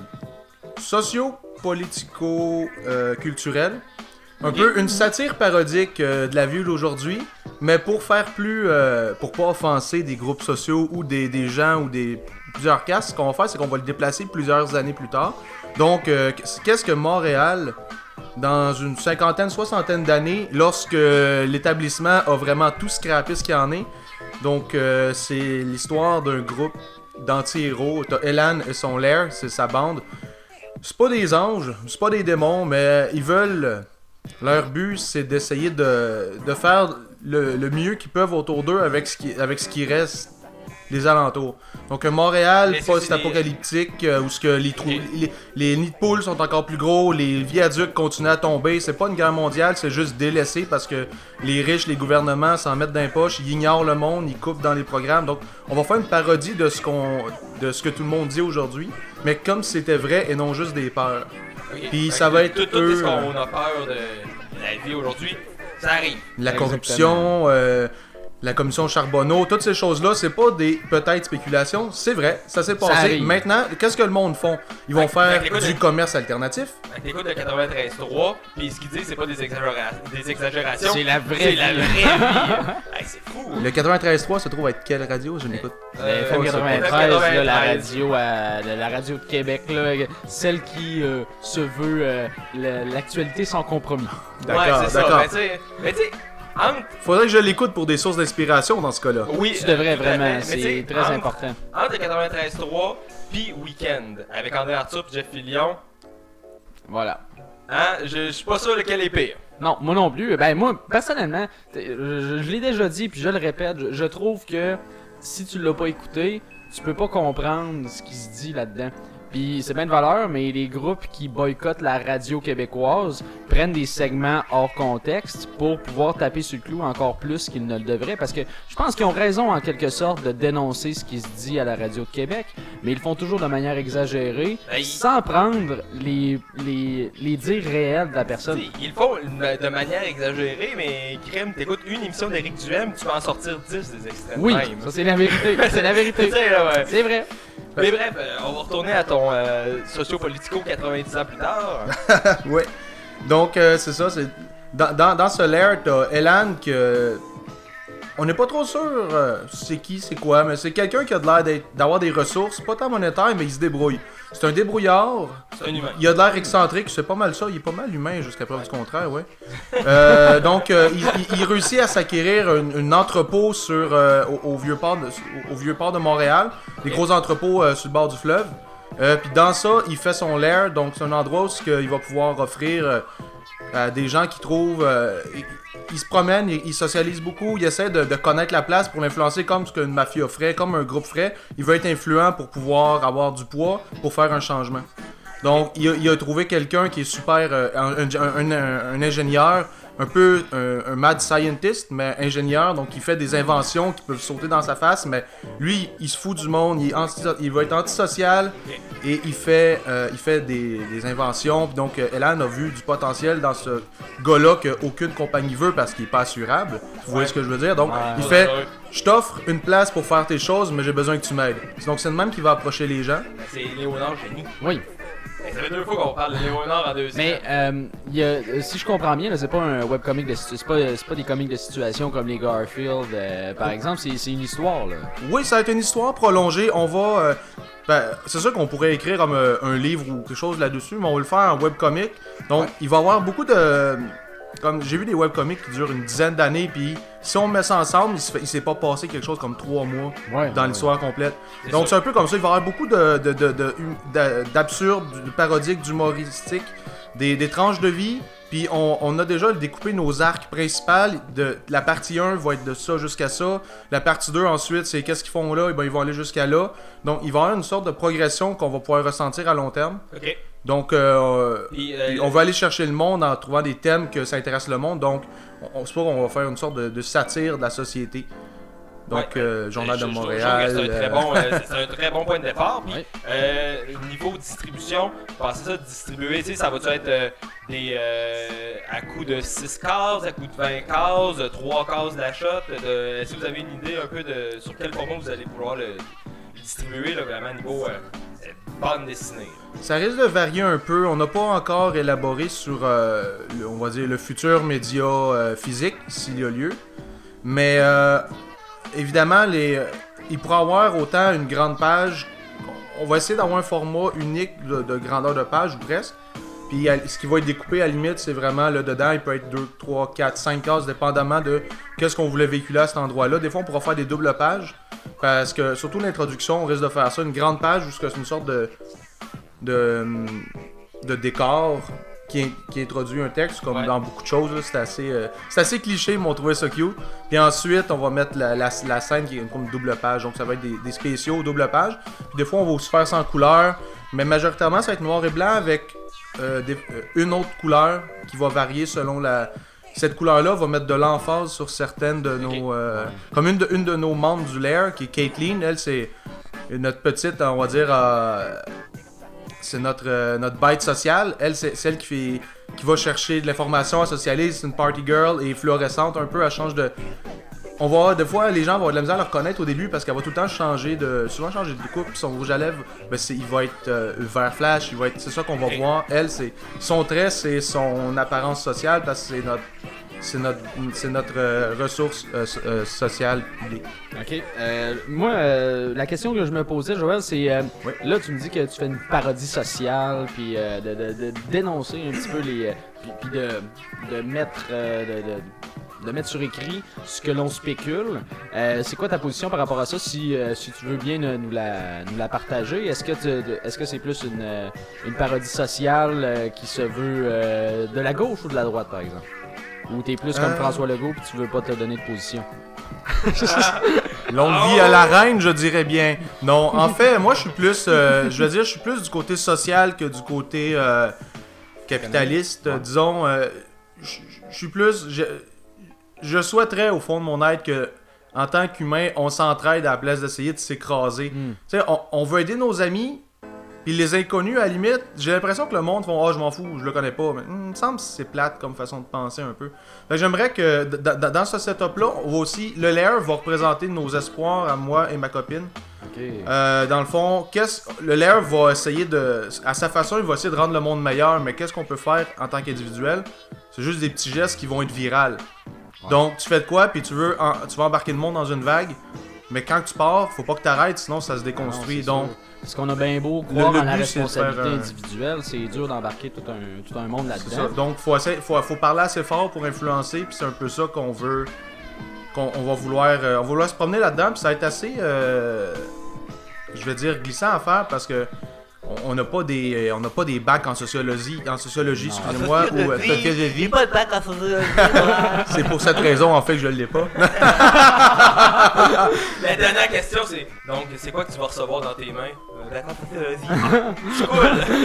socio-politico-culturel. Un peu une satire parodique euh, de la vie d'aujourd'hui, mais pour faire plus, euh, pour pas offenser des groupes sociaux ou des, des gens ou des plusieurs castes, ce qu'on va faire, c'est qu'on va le déplacer plusieurs années plus tard. Donc, euh, qu'est-ce que Montréal, dans une cinquantaine, soixantaine d'années, lorsque l'établissement a vraiment tout scrappé ce qu'il y en est. Donc, euh, c'est l'histoire d'un groupe d'anti-héros. T'as Elan et son lair, c'est sa bande. C'est pas des anges, c'est pas des démons, mais ils veulent... Leur but, c'est d'essayer de, de faire le, le mieux qu'ils peuvent autour d'eux avec ce qui, avec ce qui reste des alentours. Donc euh, Montréal, Mais est-ce que c'est post-apocalyptique, euh, où ce que les, trous, Ok. les, les nids de poules sont encore plus gros, les viaducs continuent à tomber. C'est pas une guerre mondiale, c'est juste délaissé parce que les riches, les gouvernements s'en mettent dans les poches, ils ignorent le monde, ils coupent dans les programmes. Donc on va faire une parodie de ce, qu'on, de ce que tout le monde dit aujourd'hui, mais comme si c'était vrai et non juste des peurs. ok. Puis Fait ça que va être tout, tout eux, ce qu'on a peur de, de la vie aujourd'hui, ça arrive. La Exactement. corruption, euh, la commission Charbonneau, toutes ces choses-là, c'est pas des peut-être spéculations, c'est vrai, ça s'est passé. arrive. Maintenant, qu'est-ce que le monde font? Ils vont Fait- faire fait que l'écoute du de- commerce alternatif. Avec l'écoute de quatre-vingt-treize trois, puis ce qu'ils disent, c'est pas des, exagéra- des exagérations. C'est la vraie C'est la vie. vraie vie. Hey, c'est fou. Le quatre-vingt-treize trois se trouve à être quelle radio? Je n'écoute. Euh, F M ouais, quatre-vingt-treize, là, la quatre-vingt-treize. radio, à- la, la radio de Québec, là, celle qui euh, se veut euh, la- l'actualité sans compromis. D'accord, ouais, c'est d'accord. ça. Mais tu sais, mais tu sais, entre- Faudrait que je l'écoute pour des sources d'inspiration dans ce cas-là. oui, Tu devrais euh, tout à fait. vraiment, Mais tu sais, c'est très entre- important. Entre le quatre-vingt-treize trois puis Weekend, avec André Arthur et Jeff Fillion, Voilà. hein, je je suis pas sûr lequel est pire. Non, moi non plus. Ben moi, personnellement, t- je, je l'ai déjà dit, puis je le répète, je, je trouve que si tu l'as pas écouté, tu peux pas comprendre ce qui se dit là-dedans. Puis c'est bien de valeur, mais les groupes qui boycottent la radio québécoise prennent des segments hors contexte pour pouvoir taper sur le clou encore plus qu'ils ne le devraient. Parce que je pense qu'ils ont raison en quelque sorte de dénoncer ce qui se dit à la radio de Québec, mais ils le font toujours de manière exagérée, Ben, ils- sans prendre les, les, les dires réels de la personne. T'sais, ils le font de manière exagérée, mais crème, t'écoutes une émission d'Éric Duhem, tu peux en sortir dix des extraits de Oui, même. ça c'est la vérité. C'est la vérité. Tu sais, là, ouais. C'est vrai. Mais bref, euh, on va retourner à ton euh, socio-politico quatre-vingt-dix ans plus tard. Ouais. Donc, euh, c'est ça. C'est... Dans, dans, dans ce lair, t'as Elan que. On n'est pas trop sûr euh, c'est qui, c'est quoi, mais c'est quelqu'un qui a de l'air d'être- d'avoir des ressources, pas tant monétaires, mais il se débrouille. C'est un débrouillard. C'est un humain. Il a de l'air excentrique, c'est pas mal ça. Il est pas mal humain jusqu'à preuve du contraire, ouais. Euh, donc, euh, il, il- il réussit à s'acquérir un, un entrepôt sur, euh, au, au vieux port de, au, au vieux port de Montréal, des gros entrepôts euh, sur le bord du fleuve. Euh, Puis dans ça, il fait son lair, donc c'est un endroit où ce que il va pouvoir offrir euh, à des gens qui trouvent. Euh, il, il se promène, il, il socialise beaucoup, il essaie de, de connaître la place pour l'influencer comme ce qu'une mafia ferait, comme un groupe ferait. Il veut être influent pour pouvoir avoir du poids, pour faire un changement. Donc, il a, il a trouvé quelqu'un qui est super, euh, un, un- un- un ingénieur, un peu un, un mad scientist, mais ingénieur, donc il fait des inventions qui peuvent sauter dans sa face, mais lui, il se fout du monde, il, est anti- il va être antisocial et il fait, euh, il fait des, des inventions. Puis donc, euh, Elan a vu du potentiel dans ce gars-là qu'aucune compagnie veut parce qu'il est pas assurable. Vous voyez ce que je veux dire? Donc, Ouais. il fait, je t'offre une place pour faire tes choses, mais j'ai besoin que tu m'aides. Donc, c'est le même qui va approcher les gens. C'est Léonard Génie. Oui. Hey, ça fait deux fois qu'on parle de Léonard en deux Mais euh, il y a, euh, si je comprends bien, là, c'est pas un webcomic de situ- c'est pas, c'est pas des comics de situation comme les Garfield, euh, par exemple, c'est, c'est une histoire là. Oui, ça va être une histoire prolongée. On va. euh, ben, c'est sûr qu'on pourrait écrire comme euh, un livre ou quelque chose là-dessus, mais on va le faire en webcomic. Donc, il va y avoir beaucoup de. Comme j'ai vu des webcomics qui durent une dizaine d'années, puis si on met ça ensemble, il, se fait- il s'est pas passé quelque chose comme trois mois Ouais. dans l'histoire complète. C'est Donc, ça. c'est un peu comme ça. Il va y avoir beaucoup de, de, de, de- d'a- d'absurde, de parodique, d'humoristique, des, des tranches de vie. Puis on, on a déjà découpé nos arcs principaux. De, la partie un va être de ça jusqu'à ça. La partie deux, ensuite, c'est qu'est-ce qu'ils font là. Et ben, ils vont aller jusqu'à là. Donc, il va y avoir une sorte de progression qu'on va pouvoir ressentir à long terme. Ok. Donc, euh, Puis, euh, puis on va aller chercher le monde en trouvant des thèmes que ça intéresse le monde. Donc, on, on se peut qu'on va faire une sorte de, de satire de la société. Donc, Ouais. euh, Journal je- de je trouve- Montréal. je trouve que C'est un, très euh, bon, euh, c'est un très bon point de départ. Puis, Ouais. euh, niveau distribution, pensez ça distribuer, tu sais, ça va-tu être euh, des euh, à coût de six cases, à coût de vingt cases, de trois cases d'achat? De, est-ce que vous avez une idée un peu de sur quel format vous allez pouvoir le, le distribuer, là, vraiment, niveau euh, euh, bande dessinée? Ça risque de varier un peu. On n'a pas encore élaboré sur, euh, le- on va dire, le futur média euh, physique, s'il y a lieu. Mais euh, évidemment, les, euh, il pourra avoir autant une grande page. On va essayer d'avoir un format unique de, de grandeur de page, ou presque. Puis à- ce qui va être découpé, à la limite, c'est vraiment là dedans. Il peut être deux, trois, quatre, cinq cases, dépendamment de qu'est-ce qu'on voulait véhiculer à cet endroit-là. Des fois, on pourra faire des doubles pages. Parce que, surtout l'introduction, on risque de faire ça. Une grande page, où c'est une sorte de de, de décor qui, qui introduit un texte, comme Ouais. dans beaucoup de choses. là. C'est assez, euh, c'est assez cliché, mais on trouvait ça cute. Puis ensuite, on va mettre la, la, la scène qui est comme double page. Donc ça va être des, des spéciaux double page. Puis des fois, on va aussi faire sans couleur. Mais majoritairement, ça va être noir et blanc avec euh, des- euh, une autre couleur qui va varier selon la... Cette couleur-là va mettre de l'emphase sur certaines de nos... euh, Comme une de, une de nos membres du Lair, qui est Caitlin. Elle, c'est notre petite, on va dire... euh, c'est notre, euh, notre bête sociale. Elle, c'est celle qui fait qui va chercher de l'information, elle socialise, c'est une party girl et fluorescente un peu. Elle change de... on va avoir, des fois, les gens vont avoir de la misère à le reconnaître au début parce qu'elle va tout le temps changer de, souvent changer de coupe. Son rouge à lèvres, ben c'est, il va être euh, vert flash, il va être, c'est ça qu'on va voir. Elle, c'est son trait, c'est son apparence sociale parce que c'est notre, c'est notre, c'est notre euh, ressource euh, euh, sociale publique. Ok. Euh, moi, euh, la question que je me posais, Joël, c'est euh, Oui. là, tu me dis que tu fais une parodie sociale, puis euh, de, de, de dénoncer un petit peu les, euh, puis, puis de, de mettre, euh, de, de, de mettre sur écrit ce que l'on spécule. Euh, c'est quoi ta position par rapport à ça, si, euh, si tu veux bien nous, nous la, nous la partager? Est-ce que tu, est-ce que c'est plus une, euh, une parodie sociale euh, qui se veut euh, de la gauche ou de la droite, par exemple? Ou t'es plus comme Euh. François Legault puis tu veux pas te donner de position? Longue vie à la reine, je dirais bien. Non, en fait, moi, je suis plus, euh, je veux dire, je suis plus du côté social que du côté euh, capitaliste. Ouais. Disons, euh, je je suis plus, je, je souhaiterais au fond de mon être que, en tant qu'humain, on s'entraide à la place d'essayer de s'écraser. Mm. Tu sais, on, on veut aider nos amis. Puis les inconnus, à la limite, j'ai l'impression que le monde font « Ah, oh, je m'en fous, je le connais pas. » Mais hum, il me semble que c'est plate comme façon de penser un peu. Fait que j'aimerais que, d- d- dans ce setup-là, on va aussi... Le layer va représenter nos espoirs à moi et ma copine. Ok. Euh, dans le fond, qu'est-ce le layer va essayer de... À sa façon, il va essayer de rendre le monde meilleur, mais qu'est-ce qu'on peut faire en tant qu'individuel? C'est juste des petits gestes qui vont être virales. Ouais. Donc, tu fais de quoi, puis tu veux en- tu vas embarquer le monde dans une vague, mais quand tu pars, faut pas que tu arrêtes, sinon ça se déconstruit. Non, c'est Donc... sûr. Parce qu'on a bien beau croire Le- le en la but, c'est de responsabilité faire un- individuelle, c'est dur d'embarquer tout un, tout un monde C'est ça. là-dedans. Donc, faut, essayer- faut, faut parler assez fort pour influencer, puis c'est un peu ça qu'on veut. Qu'on on va vouloir, euh, on va vouloir se promener là-dedans, puis ça va être assez, euh, je vais dire, glissant à faire parce que on- on n'a pas des, on n'a pas des bacs en sociologie, en sociologie, Non. excusez-moi, ou euh, sociologie. pas de bac en sociologie. C'est pour cette raison en fait que je l'ai pas. La dernière question, c'est donc, c'est quoi que tu vas recevoir dans tes mains? Euh, D'accord, vas-y. Cool!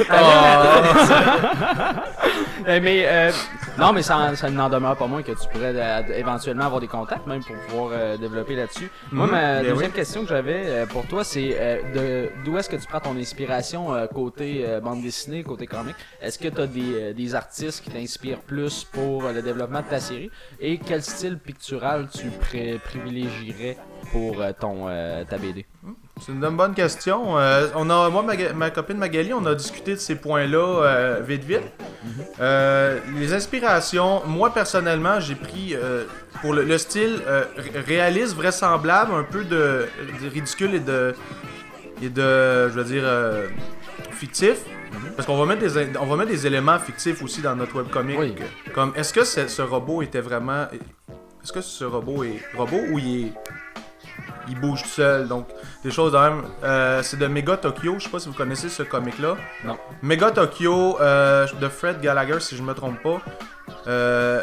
Euh, mais euh, non, mais ça, ça n'en demeure pas moins que tu pourrais euh, éventuellement avoir des contacts même pour pouvoir euh, développer là-dessus. Moi, Mhm, ma bien deuxième oui. question que j'avais euh, pour toi, c'est euh, de d'où est-ce que tu prends ton inspiration euh, côté euh, bande dessinée, côté comique? Est-ce que tu as des, euh, des artistes qui t'inspirent plus pour euh, le développement de ta série? Et quel style pictural tu pré- privilégierais pour euh, ton euh, ta B D? C'est une bonne question. Euh, on a, moi, ma, ma copine Magali, on a discuté de ces points-là euh, vite vite. Euh, les inspirations, moi personnellement, j'ai pris euh, pour le, le style euh, ré- réaliste, vraisemblable, un peu de, de ridicule et de, et de, je veux dire, euh, fictif. Parce qu'on va mettre des, in- on va mettre des éléments fictifs aussi dans notre webcomic. Oui. Comme, est-ce que ce, ce robot était vraiment, est-ce que ce robot est robot ou il est il bouge tout seul, donc des choses de même. Euh, c'est de Mega Tokyo, je sais pas si vous connaissez ce comic-là. Non. Mega Tokyo euh, de Fred Gallagher, si je me trompe pas. Euh,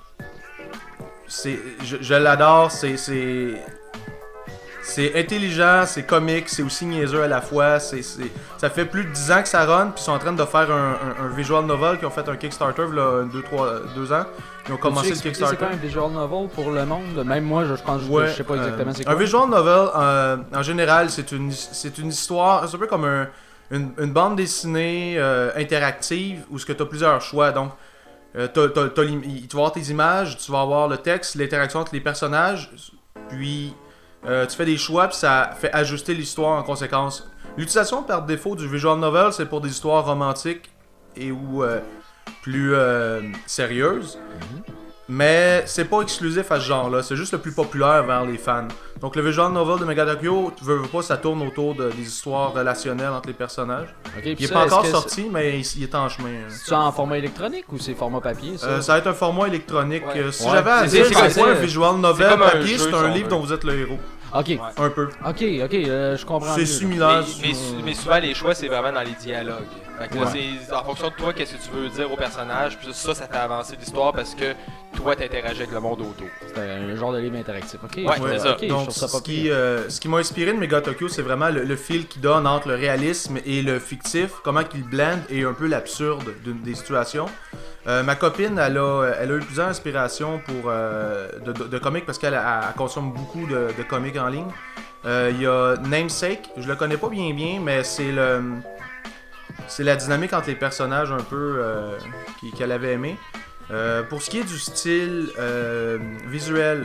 c'est, je, je l'adore, c'est, c'est, c'est intelligent, c'est comique, c'est aussi niaiseux à la fois. C'est, c'est, ça fait plus de dix ans que ça run, puis ils sont en train de faire un, un, un visual novel, qui ont fait un Kickstarter là, deux, trois, deux ans. Ils ont commencé le Peux-tu expliquer Kickstarter. C'est quoi un visual novel pour le monde? Même moi, je, je pense, Ouais, je sais pas exactement euh, c'est quoi. Un visual novel, euh, en général, c'est une, c'est une histoire, c'est un peu comme un, une, une bande dessinée euh, interactive où tu as plusieurs choix. Donc, euh, t'as- t'as- t'as l'im- tu vas avoir tes images, tu vas avoir le texte, l'interaction entre les personnages, puis euh, tu fais des choix, puis ça fait ajuster l'histoire en conséquence. L'utilisation par défaut du visual novel, c'est pour des histoires romantiques et ou euh, plus euh, sérieuses. Mais c'est pas exclusif à ce genre-là, c'est juste le plus populaire vers les fans. Donc le visual novel de Mega Tokyo, tu veux, veux pas, ça tourne autour de, des histoires relationnelles entre les personnages. Ok, Il puis est ça, pas encore est-ce que sorti, mais il, il est en chemin. hein. C'est en format électronique ou c'est format papier ça? Euh, ça va être un format électronique. Ouais. Euh, si Ouais. j'avais à C'est- dire, c'est- c'est c'est- quoi un c'est- visual novel comme un papier, jeu, c'est si un on livre veut. dont vous êtes le héros. Ok, Un peu. ok, ok, euh, je comprends. C'est mieux, là. similaire. Mais, mais, sur- mais souvent, les choix, c'est vraiment dans les dialogues. Fait que là, Ouais. c'est en fonction de toi, qu'est-ce que tu veux dire au personnage. Puis ça, ça fait avancer l'histoire parce que toi, t'interagis avec le monde autour. C'est un genre de livre interactif. Ok, Ouais, je- c'est ça. ok, je Donc, trouve ça ce pas qui, pire. euh, ce qui m'a inspiré de Mega Tokyo, c'est vraiment le, le fil qu'il donne entre le réalisme et le fictif, comment qu'il blende et un peu l'absurde d'une- des situations. Euh, ma copine, elle a, elle a eu plusieurs inspirations pour, euh, de, de, de comics parce qu'elle elle, elle consomme beaucoup de, de comics en ligne. Euh, Il y a Namesake, je le connais pas bien bien, mais c'est le c'est la dynamique entre les personnages un peu euh, qui- qu'elle avait aimé. Euh, pour ce qui est du style euh, visuel,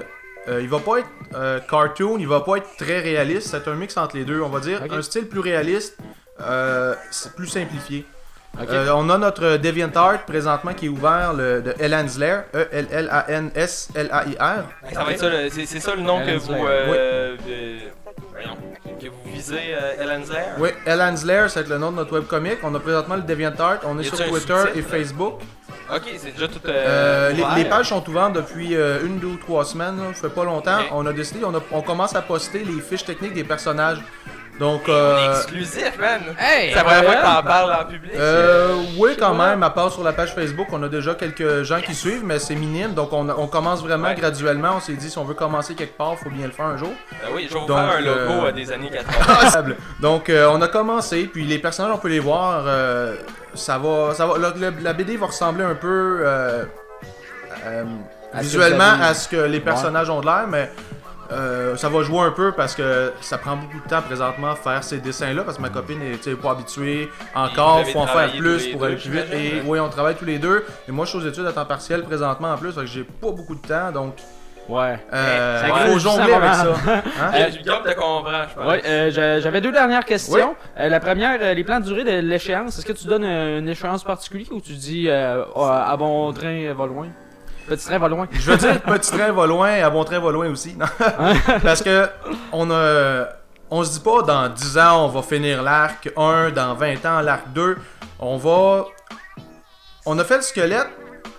Euh, il va pas être euh, cartoon, il va pas être très réaliste, c'est un mix entre les deux. On va dire Ok. un style plus réaliste, euh, c'est plus simplifié. Ok. Euh, on a notre DeviantArt présentement qui est ouvert, le, de Elan's Lair, E L L A N S L A I R. Ça va être ça, le- c'est c'est ça le nom que Ellen's vous, Lair. euh, euh, voyons, que vous visez, euh, Ellen's Lair? Oui, Elan's Lair, c'est le nom de notre webcomic. On a présentement le DeviantArt, on est Y sur a-t-il un Twitter sous-titre? et Facebook. Ok, c'est déjà tout. Euh, Euh, les, ouvert. les pages sont ouvertes depuis euh, une, deux ou trois semaines, là, ça fait pas longtemps. Ok. On a décidé, on, a- on commence à poster les fiches techniques des personnages. Donc, On est euh, exclusif, man! Hey! C'est la première fois que incroyable. t'en parles en public. euh, oui, sais quand pas. même, à part sur la page Facebook, on a déjà quelques gens qui suivent, mais c'est minime. Donc, on, on commence vraiment Ouais. graduellement. On s'est dit, si on veut commencer quelque part, il faut bien le faire un jour. Ben oui, je vais vous Donc, faire un logo euh, euh, des années quatre-vingts. Donc, euh, on a commencé, puis les personnages, on peut les voir. euh, ça va, ça va. le- le- la B D va ressembler un peu euh, euh, À ce que visuellement vous avez- à ce que les personnages ont de l'air, mais euh, ça va jouer un peu parce que ça prend beaucoup de temps présentement faire ces dessins-là parce que ma copine est tu sais, pas habituée encore, avez faut en faire travaillé tous plus les pour deux, aller plus vite. Et j'imagine? oui, on travaille tous les deux. Et moi, je suis aux études à temps partiel présentement en plus, donc j'ai pas beaucoup de temps, donc Ouais. euh, Ça il grossit faut jongler ça avec ça. vraiment. Hein? Euh, Guillaume te comprend, je pense. Ouais, euh, j'a- j'avais deux dernières questions. Euh, la première, euh, les plans de durée de l'échéance. Est-ce que tu donnes euh, une échéance particulière ou tu dis euh, oh, à bon train euh, va loin? Petit train va loin. Je veux dire, petit train va loin, à bon train va loin aussi. Non. Parce que on a, on se dit pas dans dix ans on va finir l'arc un, dans vingt ans l'arc deux. On va, on a fait le squelette.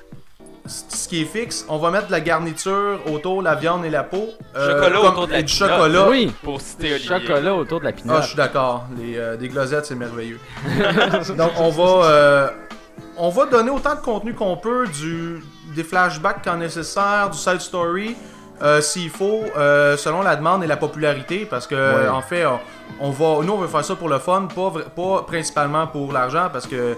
c- Ce qui est fixe, on va mettre de la garniture autour, la viande et la peau. euh, Chocolat comme- autour de la et du pinotte. chocolat. Oui. Pour citer Olivier. Chocolat autour de la Ah, pinotte. je suis d'accord. Les, euh, des glosettes, c'est merveilleux. Donc, on va, euh, on va donner autant de contenu qu'on peut, du, des flashbacks quand nécessaire, du side story, euh, s'il faut, euh, selon la demande et la popularité, parce que, Ouais. en fait, on, on va, nous, on veut faire ça pour le fun, pas, vra- pas principalement pour l'argent, parce que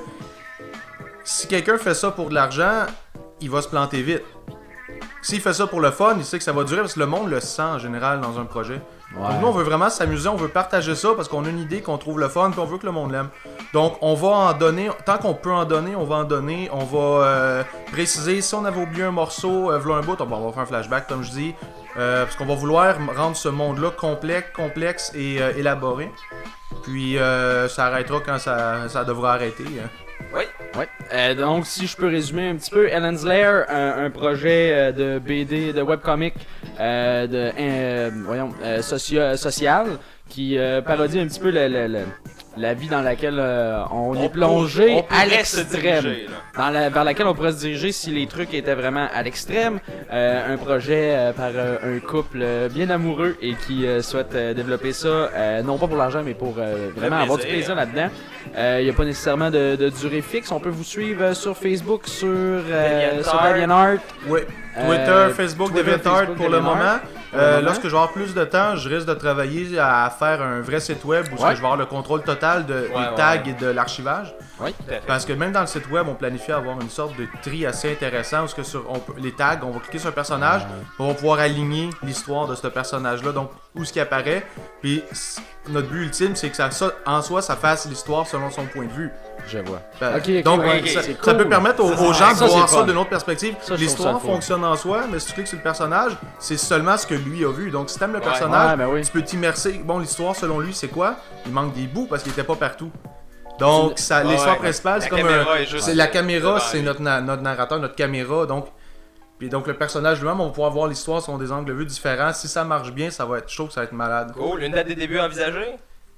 si quelqu'un fait ça pour de l'argent, il va se planter vite. S'il fait ça pour le fun, il sait que ça va durer parce que le monde le sent en général dans un projet. Ouais. Donc nous, on veut vraiment s'amuser, on veut partager ça parce qu'on a une idée qu'on trouve le fun puis on veut que le monde l'aime. Donc on va en donner, tant qu'on peut en donner, on va en donner. On va euh, préciser si on avait oublié un morceau, euh, v'là un bout, on va, on va faire un flashback comme je dis. Euh, parce qu'on va vouloir rendre ce monde-là complexe, complexe et euh, élaboré. Puis euh, ça arrêtera quand ça, ça devra arrêter. hein. Oui. Ouais. Euh, donc, si je peux résumer un petit peu, Ellen's Lair, un, un projet euh, de B D, de webcomic, euh, de, euh, voyons, euh, socio- social, qui euh, parodie un petit peu le- le- le- la vie dans laquelle euh, on, est plongé on pourrait à se l'extrême. diriger, là. Dans la, vers laquelle on pourrait se diriger si les trucs étaient vraiment à l'extrême. Euh, un projet euh, par euh, un couple euh, bien amoureux et qui euh, souhaite euh, développer ça, euh, non pas pour l'argent, mais pour euh, vraiment Le avoir du plaisir. plaisir là-dedans. Il n'y a pas nécessairement de, de durée fixe. On peut vous suivre euh, sur Facebook, sur, euh, DeviantArt. sur DeviantArt. Oui. Twitter, Euh, Facebook, Twitter, DeviantArt Facebook, pour le DeviantArt. moment. Pour le Euh, moment. lorsque je vais avoir plus de temps, je risque de travailler à faire un vrai site web où ce Ouais. que je vais avoir le contrôle total de, Ouais, des ouais, tags ouais. et de l'archivage. Tout à fait. Parce que même dans le site web, on planifie avoir une sorte de tri assez intéressant où ce que sur on peut- les tags, on va cliquer sur un personnage, on va pouvoir aligner l'histoire de ce personnage-là, donc où ce qui apparaît. Puis c- notre but ultime, c'est que ça, ça, en soi, ça fasse l'histoire selon son point de vue. Je vois. Ben, Ok, ok, donc, ouais, ça, c'est ça peut cool. permettre aux, Ça, aux c'est- gens de ça, c'est voir fun. ça d'une autre perspective. Ça, je trouve ça L'histoire le fun. fonctionne en soi, mais si tu cliques sur le personnage, c'est seulement ce que lui a vu. Donc, si t'aimes le Ouais. personnage, Ouais, ben oui. tu peux t'immerser. Bon, l'histoire, selon lui, c'est quoi? Il manque des bouts parce qu'il était pas partout. Donc, ça, Ouais, l'histoire ouais. principale, La c'est comme caméra un- est juste c'est la devant caméra, c'est lui. notre, na- notre narrateur, notre caméra. Donc, puis donc le personnage lui-même, on va pouvoir voir l'histoire selon des angles de vue différents. Si ça marche bien, ça va être chaud, ça va être malade. Cool. Une date des débuts envisagée?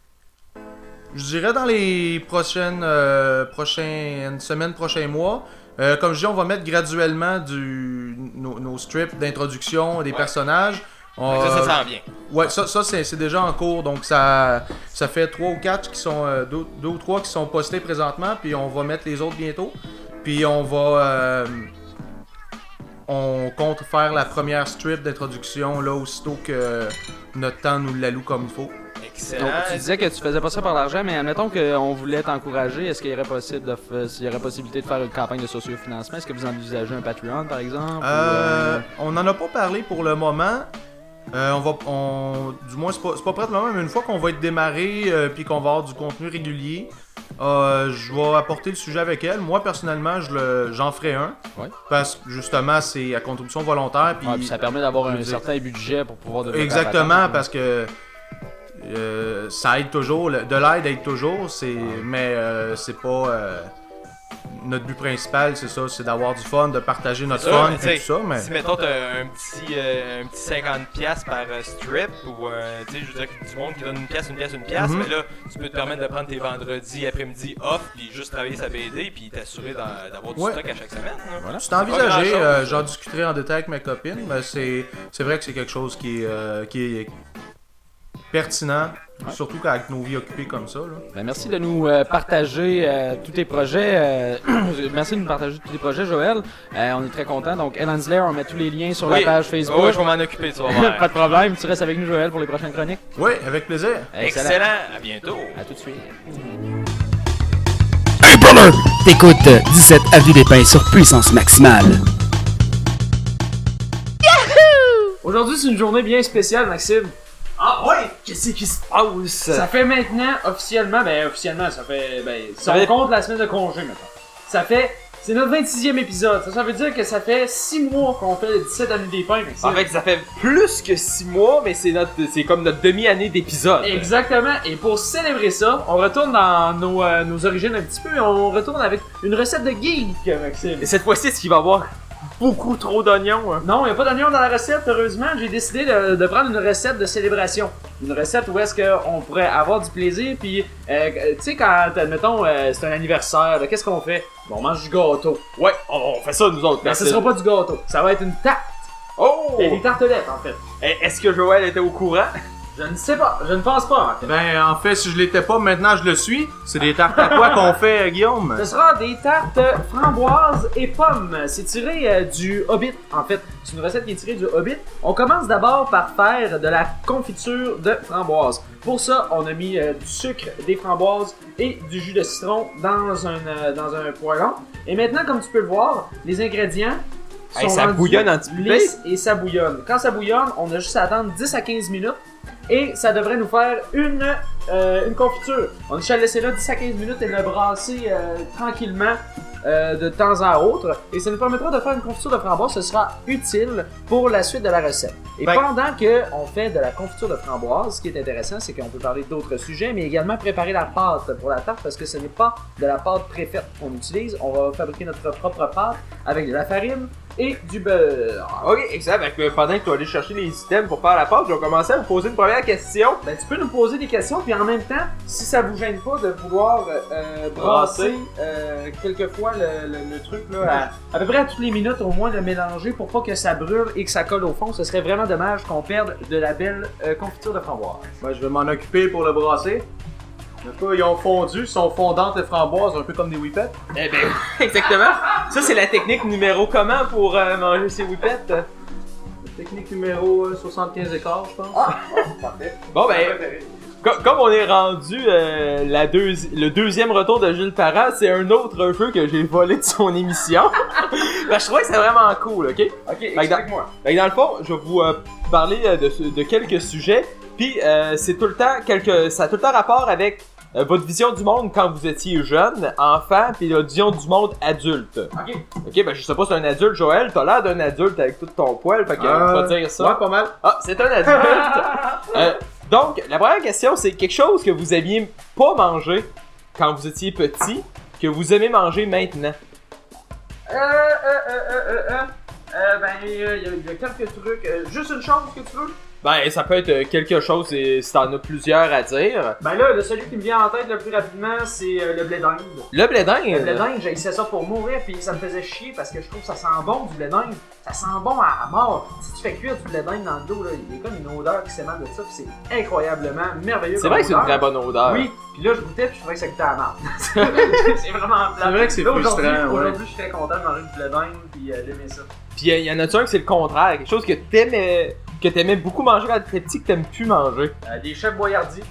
Je dirais dans les prochaines, euh, prochaines semaines, prochains mois. Euh, comme je dis, on va mettre graduellement du, nos, nos strips d'introduction des Ouais. personnages. On- Ça, ça sent bien. Ouais, ça, ça c'est, c'est déjà en cours, donc ça, ça fait trois ou quatre qui sont, euh, deux, deux ou trois qui sont postés présentement, puis on va mettre les autres bientôt. Puis on va, euh, on compte faire la première strip d'introduction là aussitôt que notre temps nous l'alloue comme il faut. Excellent. Donc, tu disais que tu faisais pas ça par l'argent, mais admettons qu'on voulait t'encourager. Est-ce qu'il y aurait possible de f- s'il y aurait possibilité de faire une campagne de sociofinancement? Est-ce que vous envisagez un Patreon, par exemple? ou, Euh, euh, on n'en a pas parlé pour le moment. Euh, on va, on, du moins c'est pas, c'est pas prêt pour le moment, mais une fois qu'on va être démarré, euh, puis qu'on va avoir du contenu régulier, Euh, je vais apporter le sujet avec elle. Moi, personnellement, je le, j'en ferai un. Ouais. Parce que, justement, c'est à contribution volontaire. Puis Ouais, puis ça permet d'avoir un je veux dire- certain budget pour pouvoir devenir Exactement, parce que euh, ça aide toujours. le- De l'aide aide toujours, c'est, mais euh, c'est pas... euh, notre but principal, c'est ça, c'est d'avoir du fun, de partager notre C'est sûr, fun mais et t'sais, tout ça. Mais... Si mettons t'as un petit, euh, un petit cinquante piastres par euh, strip, ou euh, tu sais, je veux dire, du monde qui donne une pièce, une pièce, une pièce, Mhm. mais là, tu peux te permettre de prendre tes vendredis après-midi off, puis juste travailler sa B D, puis t'assurer d'en- d'avoir du Ouais. stock à chaque semaine. Hein. Voilà. C'est envisagé, grand-chose. euh, j'en discuterai en détail avec ma copine, mais c'est, c'est vrai que c'est quelque chose qui est, euh, qui est pertinent, surtout avec nos vies occupées comme ça. Là. Ben, merci de nous euh, partager euh, tous tes projets. euh, merci de nous partager tous tes projets, Joël. Euh, on est très contents. Donc, Ellen's Lair, on met tous les liens sur Oui. la page Facebook. Oh, ouais, je vais m'en occuper, tu vas voir. Pas de problème. Tu restes avec nous, Joël, pour les prochaines chroniques. Oui, avec plaisir. Excellent, à bientôt. À tout de suite. Hey brother! T'écoutes dix-sept Avenue des Pins sur puissance maximale. Aujourd'hui, c'est une journée bien spéciale, Maxime. Ah ouais! Qu'est-ce qui se passe? Ça fait maintenant, officiellement, ben officiellement, ça fait, ben, si on fait- compte la semaine de congé maintenant. Ça fait, c'est notre vingt-sixième épisode. Ça, ça veut dire que ça fait six mois qu'on fait le dix-sept Avenue des Pins, Maxime. En fait, ça fait plus que six mois, mais c'est notre, c'est comme notre demi-année d'épisode. Exactement. Et pour célébrer ça, on retourne dans nos, euh, nos origines un petit peu. On retourne avec une recette de geek, Maxime. Et cette fois-ci, est-ce qu'il va y avoir beaucoup trop d'oignons? Hein? Non, il n'y a pas d'oignon dans la recette, heureusement. J'ai décidé de, de prendre une recette de célébration. Une recette où est-ce qu'on pourrait avoir du plaisir. Puis, euh, tu sais, quand, admettons, euh, c'est un anniversaire, là, qu'est-ce qu'on fait? Bon, on mange du gâteau. Ouais, on, on fait ça nous autres. Mais merci. ce sera pas du gâteau. Ça va être une tarte. Oh! Et des tartelettes, en fait. Eh, Est-ce que Joël était au courant? Je ne sais pas. Je ne pense pas, en fait. Ben, en fait, si je l'étais pas, maintenant je le suis. C'est des tartes à quoi qu'on fait, euh, Guillaume? Ce sera des tartes framboises et pommes. C'est tiré euh, du Hobbit, en fait. C'est une recette qui est tirée du Hobbit. On commence d'abord par faire de la confiture de framboises. Pour ça, on a mis euh, du sucre, des framboises et du jus de citron dans un, euh, dans un poêlon. Et maintenant, comme tu peux le voir, les ingrédients Hey, sont ça rendus bouillonne un petit peu. lisses et ça bouillonne. Quand ça bouillonne, on a juste à attendre dix à quinze minutes. Et ça devrait nous faire une, euh, une confiture. On a juste à laisser là dix à quinze minutes et le brasser euh, tranquillement euh, de temps à autre. Et ça nous permettra de faire une confiture de framboise. Ce sera utile pour la suite de la recette. Et Ben- pendant qu'on fait de la confiture de framboise, ce qui est intéressant, c'est qu'on peut parler d'autres sujets, mais également préparer la pâte pour la tarte parce que ce n'est pas de la pâte préfaite qu'on utilise. On va fabriquer notre propre pâte avec de la farine et du beurre. Ok, excellent. Ben, que pendant que tu vas aller chercher les items pour faire la pâte, je vais commencer à vous poser une première question. Ben, tu peux nous poser des questions, puis en même temps, si ça vous gêne pas de vouloir euh, brasser euh, quelquefois le, le, le truc là, à, à peu près à toutes les minutes, au moins le mélanger pour pas que ça brûle et que ça colle au fond, ce serait vraiment dommage qu'on perde de la belle euh, confiture de framboise. Ben, je vais m'en occuper pour le brasser. Le cas, ils ont fondu, ils sont fondantes les framboises, un peu comme des whippets. Eh ben, exactement. Ça, c'est la technique numéro comment pour euh, manger ces whippets? Technique numéro euh, soixante-quinze écarts, je pense. Parfait. Bon, ben, co- comme on est rendu euh, la deuxi- le deuxième retour de Jules Parent, c'est un autre jeu que j'ai volé de son émission. Ben, je trouvais que c'est vraiment cool, ok? Ok, explique-moi. Fait que dans le fond, je vais vous euh, parler euh, de, ce- de quelques sujets, puis euh, c'est tout le temps quelque, ça a tout le temps rapport avec euh, votre vision du monde quand vous étiez jeune, enfant, puis la vision du monde adulte. Ok. Ok, ben je sais pas si c'est un adulte, Joël, t'as l'air d'un adulte avec tout ton poil, fait que Euh, on va dire ça. Ouais, pas mal. Ah, c'est un adulte. Euh, donc, la première question, c'est quelque chose que vous aimiez pas manger quand vous étiez petit, que vous aimez manger maintenant. Euh, euh, euh, euh, euh, euh, euh, ben, il y, a- il y a quelques trucs. Euh, juste une chose que tu veux? Ben, ça peut être euh, quelque chose et si t'en as plusieurs à dire. Ben là, le celui qui me vient en tête le plus rapidement, c'est euh, le blé d'Inde. Le blé Le blé d'Inde. d'Inde, j'haïssais ça pour mourir, puis ça me faisait chier parce que je trouve que ça sent bon du blé d'Inde. Ça sent bon à, à mort. Si tu fais cuire du blé d'Inde dans le dos, là, il y a comme une odeur qui s'émane de ça, puis c'est incroyablement merveilleux. C'est comme vrai que c'est une odeur. très bonne odeur. Oui, puis là je goûtais, puis je trouvais que ça goûtait à la merde. C'est vraiment plat. C'est vrai que c'est Là, aujourd'hui, frustrant, ouais. aujourd'hui, je suis très content de manger du blé d'Inde, puis euh, d'aimer ça. Puis il y en a-tu un que c'est le contraire, quelque chose que t'aimais, que t'aimais beaucoup manger quand t'étais petit, que t'aimes plus manger. Euh, des chefs boyardies.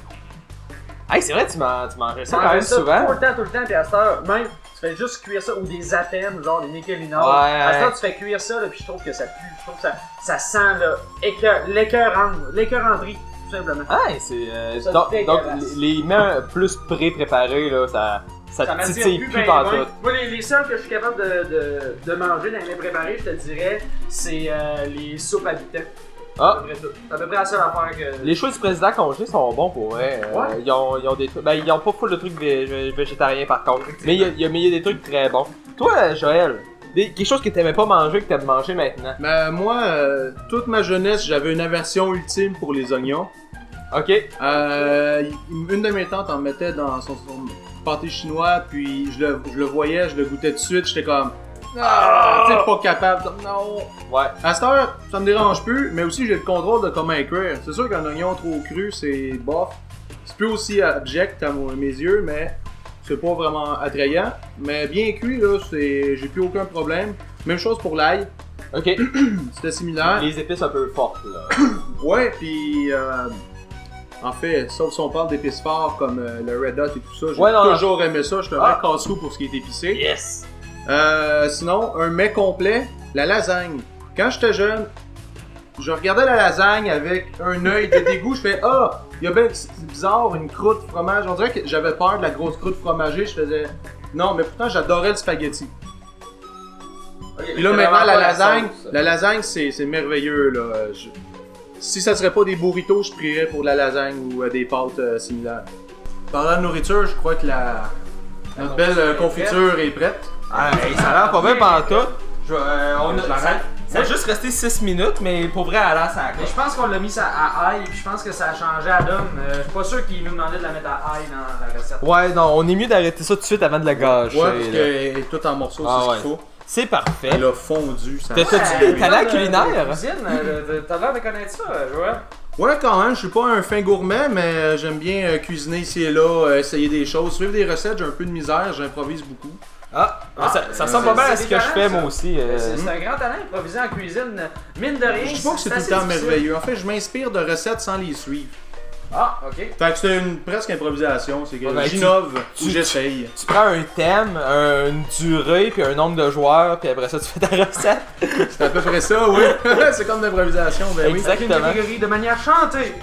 Hey, c'est vrai, tu, man- tu mangeais ça Ça quand même ça souvent. tout le temps, tout le temps, puis à cette heure, même, tu fais juste cuire ça, ou des apènes, genre des Michelina. Ouais, À cette ouais. heure, tu fais cuire ça, là, puis je trouve que ça pue, je trouve que ça, ça sent, là, écœur, l'écœurant- l'écœuranterie. simplement. Ah, c'est. Euh, Ça donc, dégueulasse. donc, les, les mets plus pré-préparés, là, ça, ça, Ça te m'attire titille plus plus ben, pantoute. ben. Moi, les, les seuls que je suis capable de, de, de manger dans les préparés, je te dirais, c'est euh, les soupes habitants. Ah. C'est à peu près tout. C'est à peu près la seule affaire que. Les choux du président congelés sont bons pour vrai. Euh, Ouais. ils, ont, ils ont des trucs. Ben, ils ont pas full de trucs vé- végétariens par contre. Mais il y, a- il y a mais il y a des trucs très bons. Toi, euh, Joël, des- quelque chose que t'aimais pas manger que t'aimes manger maintenant. Ben, moi, euh, toute ma jeunesse, j'avais une aversion ultime pour les oignons. Ok. Euh, une de mes tantes en mettait dans son, son pâté chinois, puis je le, je le voyais, je le goûtais tout de suite, j'étais comme. Ah, tu sais, pas capable. Non. Ouais. À cette heure, ça me dérange plus, mais aussi j'ai le contrôle de comment écrire. C'est sûr qu'un oignon trop cru, c'est bof. C'est plus aussi abject à mo- mes yeux, mais c'est pas vraiment attrayant. Mais bien cuit, là, c'est, j'ai plus aucun problème. Même chose pour l'ail, Ok. c'était similaire. Les épices un peu fortes, là. Ouais, puis euh, en fait, sauf si on parle d'épices fortes comme euh, le Red Hot et tout ça, j'ai Ouais, non, non. toujours aimé ça. Je suis un vrai Ah. casse-cou pour ce qui est épicé. Yes! Euh, sinon, un mets complet, la lasagne. Quand j'étais jeune, je regardais la lasagne avec un œil de dégoût. Je fais ah, il y a bien c'est bizarre une croûte fromage. On dirait que j'avais peur de la grosse croûte fromagée. Je faisais non, mais pourtant j'adorais le spaghetti. Et là maintenant la lasagne, la lasagne c'est c'est merveilleux là. Je- Si ça serait pas des burritos, je prierais pour de la lasagne ou euh, des pâtes euh, similaires. Parlant de nourriture, je crois que la notre belle euh, confiture est prête. Ah, hey, ça a l'air pas bien pantoute. Je, euh, on a, Je ça, l'arrête. ça a juste resté six minutes, mais pour vrai, à l'air, ça a Mais je pense qu'on l'a mis ça à ail, puis je pense que ça a changé à donne. Euh, je suis pas sûr qu'il nous demandait de la mettre à ail dans la recette. Ouais, non, on est mieux d'arrêter ça tout de suite avant de le gâcher. Ouais, parce là. qu'elle est toute en morceaux, Ah c'est ouais. ce qu'il faut. C'est parfait. Elle a fondu. Ça T'as- T'as-tu des talents culinaires? Cuisine, euh, t'as l'air de connaître ça, Joël. Ouais, quand même, je suis pas un fin gourmet, mais euh, j'aime bien euh, cuisiner ici et là, euh, essayer des choses, suivre des recettes, j'ai un peu de misère, j'improvise beaucoup. Ah, Ah, ça, ça euh, ressemble pas c'est- bien à c'est ce que je différent, fais ça. moi aussi. euh. C'est c'est un grand talent, improviser en cuisine. Mine de rien, Je dis pas que c'est tout le assez temps difficile. merveilleux, en fait, je m'inspire de recettes sans les suivre. Ah, ok. Fait que c'est une presque improvisation, c'est que Ouais, ben, j'innove tu- ou j'essaye. Tu prends un thème, un- une durée, puis un nombre de joueurs, puis après ça tu fais ta recette. C'est à peu près ça, oui. c'est comme l'improvisation, ben oui. Avec une Exactement. catégorie de manière chantée.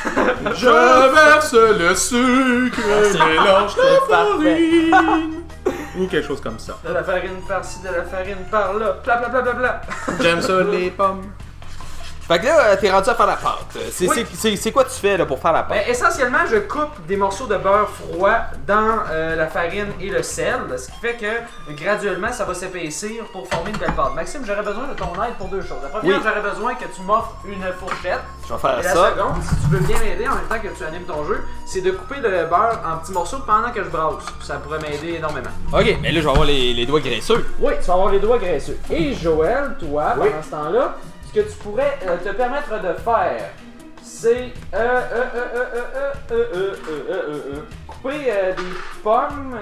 Je verse le sucre c'est- et mélange c'est la parfait. farine. Ou quelque chose comme ça. De la farine par-ci, de la farine par-là. Bla bla bla bla bla. J'aime ça les pommes. Fait que là, euh, t'es rendu à faire la pâte. C'est Oui. c'est- c'est- c'est quoi tu fais là pour faire la pâte? Ben, essentiellement, je coupe des morceaux de beurre froid dans euh, la farine et le sel, ce qui fait que graduellement ça va s'épaissir pour former une belle pâte. Maxime, j'aurais besoin de ton aide pour deux choses. La première, Oui. j'aurais besoin que tu m'offres une fourchette. Je vais faire Et la ça. seconde, si tu veux bien m'aider en même temps que tu animes ton jeu, c'est de couper le beurre en petits morceaux pendant que je brasse. Ça pourrait m'aider énormément. Ok, mais là je vais avoir les, les doigts graisseux. Oui, tu vas avoir les doigts graisseux. Et Joël, toi, pendant ce temps-là, ce que tu pourrais euh, te permettre de faire, c'est euh, euh, euh, euh, euh, euh, euh, euh, euh, euh, euh, couper euh, des pommes.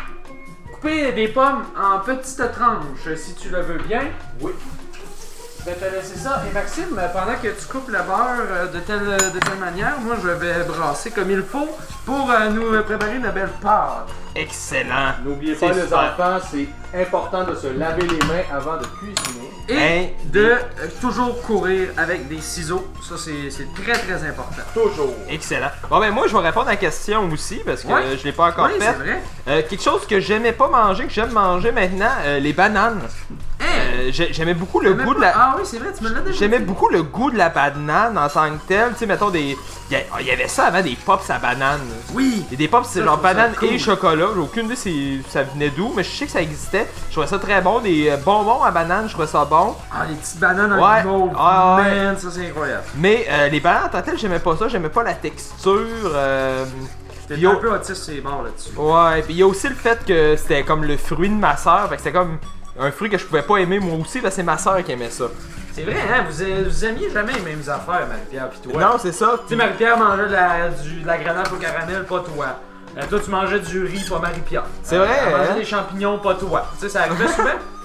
Couper des pommes en petites tranches, si tu le veux bien. Oui. Je vais te laisser ça. Et Maxime, pendant que tu coupes le beurre euh, de telle, de telle manière, moi je vais brasser comme il faut pour euh, nous euh, préparer une belle pâte. Excellent. N'oubliez C'est pas les super. enfants, c'est important de se laver les mains avant de cuisiner. Et Hein? de euh, toujours courir avec des ciseaux. Ça, c'est c'est très très important. Toujours. Excellent. Bon ben moi je vais répondre à la question aussi parce que Ouais. euh, je l'ai pas encore Oui, c'est fait. vrai. Euh, quelque chose que j'aimais pas manger, que j'aime manger maintenant, euh, les bananes. Hey, Euh, j'ai- J'aimais beaucoup le même goût de pas- la. Ah oui, c'est vrai, tu me l'as déjà J'aimais dit. beaucoup le goût de la banane en tant que tel. Tu sais, mettons des. Il y a- il y avait ça avant des pops à banane. Oui. Et des pops, c'est Ça, genre je trouve ça banane cool. et chocolat. J'ai aucune idée si ça venait d'où, mais je sais que ça existait. Je trouvais ça très bon. Des euh, bonbons à banane, je trouvais ça bon. Ah, les petites bananes en Ouais. guimauve. Ah, ouais. Man, ça c'est incroyable. Mais euh, les bananes en tant que tel, j'aimais pas ça. J'aimais pas la texture. euh, T'es Yo. un peu autiste, c'est bon là-dessus. Ouais, puis il y a aussi le fait que c'était comme le fruit de ma soeur. Fait que c'était comme un fruit que je pouvais pas aimer moi aussi, parce que c'est ma soeur qui aimait ça. C'est vrai, hein, vous, a- vous aimiez jamais les mêmes affaires, Marie-Pierre pis toi. Non, c'est ça. Tu sais, Marie-Pierre mangeait de la, du, de la grenade au caramel, pas toi. Euh, toi, tu mangeais du riz, pas Marie-Pierre. C'est Euh, vrai, Elle mangeait hein? des champignons, pas toi. Tu sais, ça arrivait souvent.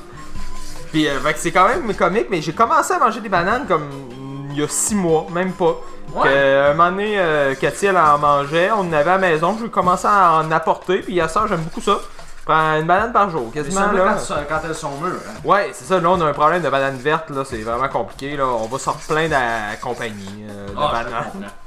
Puis euh, fait que c'est quand même comique, mais j'ai commencé à manger des bananes comme mm, il y a six mois, même pas. Ouais. Que, euh, un moment donné, euh, Cathy elle en mangeait, on en avait à la maison, j'ai commencé à en apporter, puis à ça j'aime beaucoup ça. Je prends une banane par jour, Mais quasiment seulement là. quand, quand elles sont mûres. Hein. Ouais, c'est ça, là on a un problème de banane verte, là, c'est vraiment compliqué, là. On va s'en replaindre à la compagnie euh, de Ah, je bananes. comprends.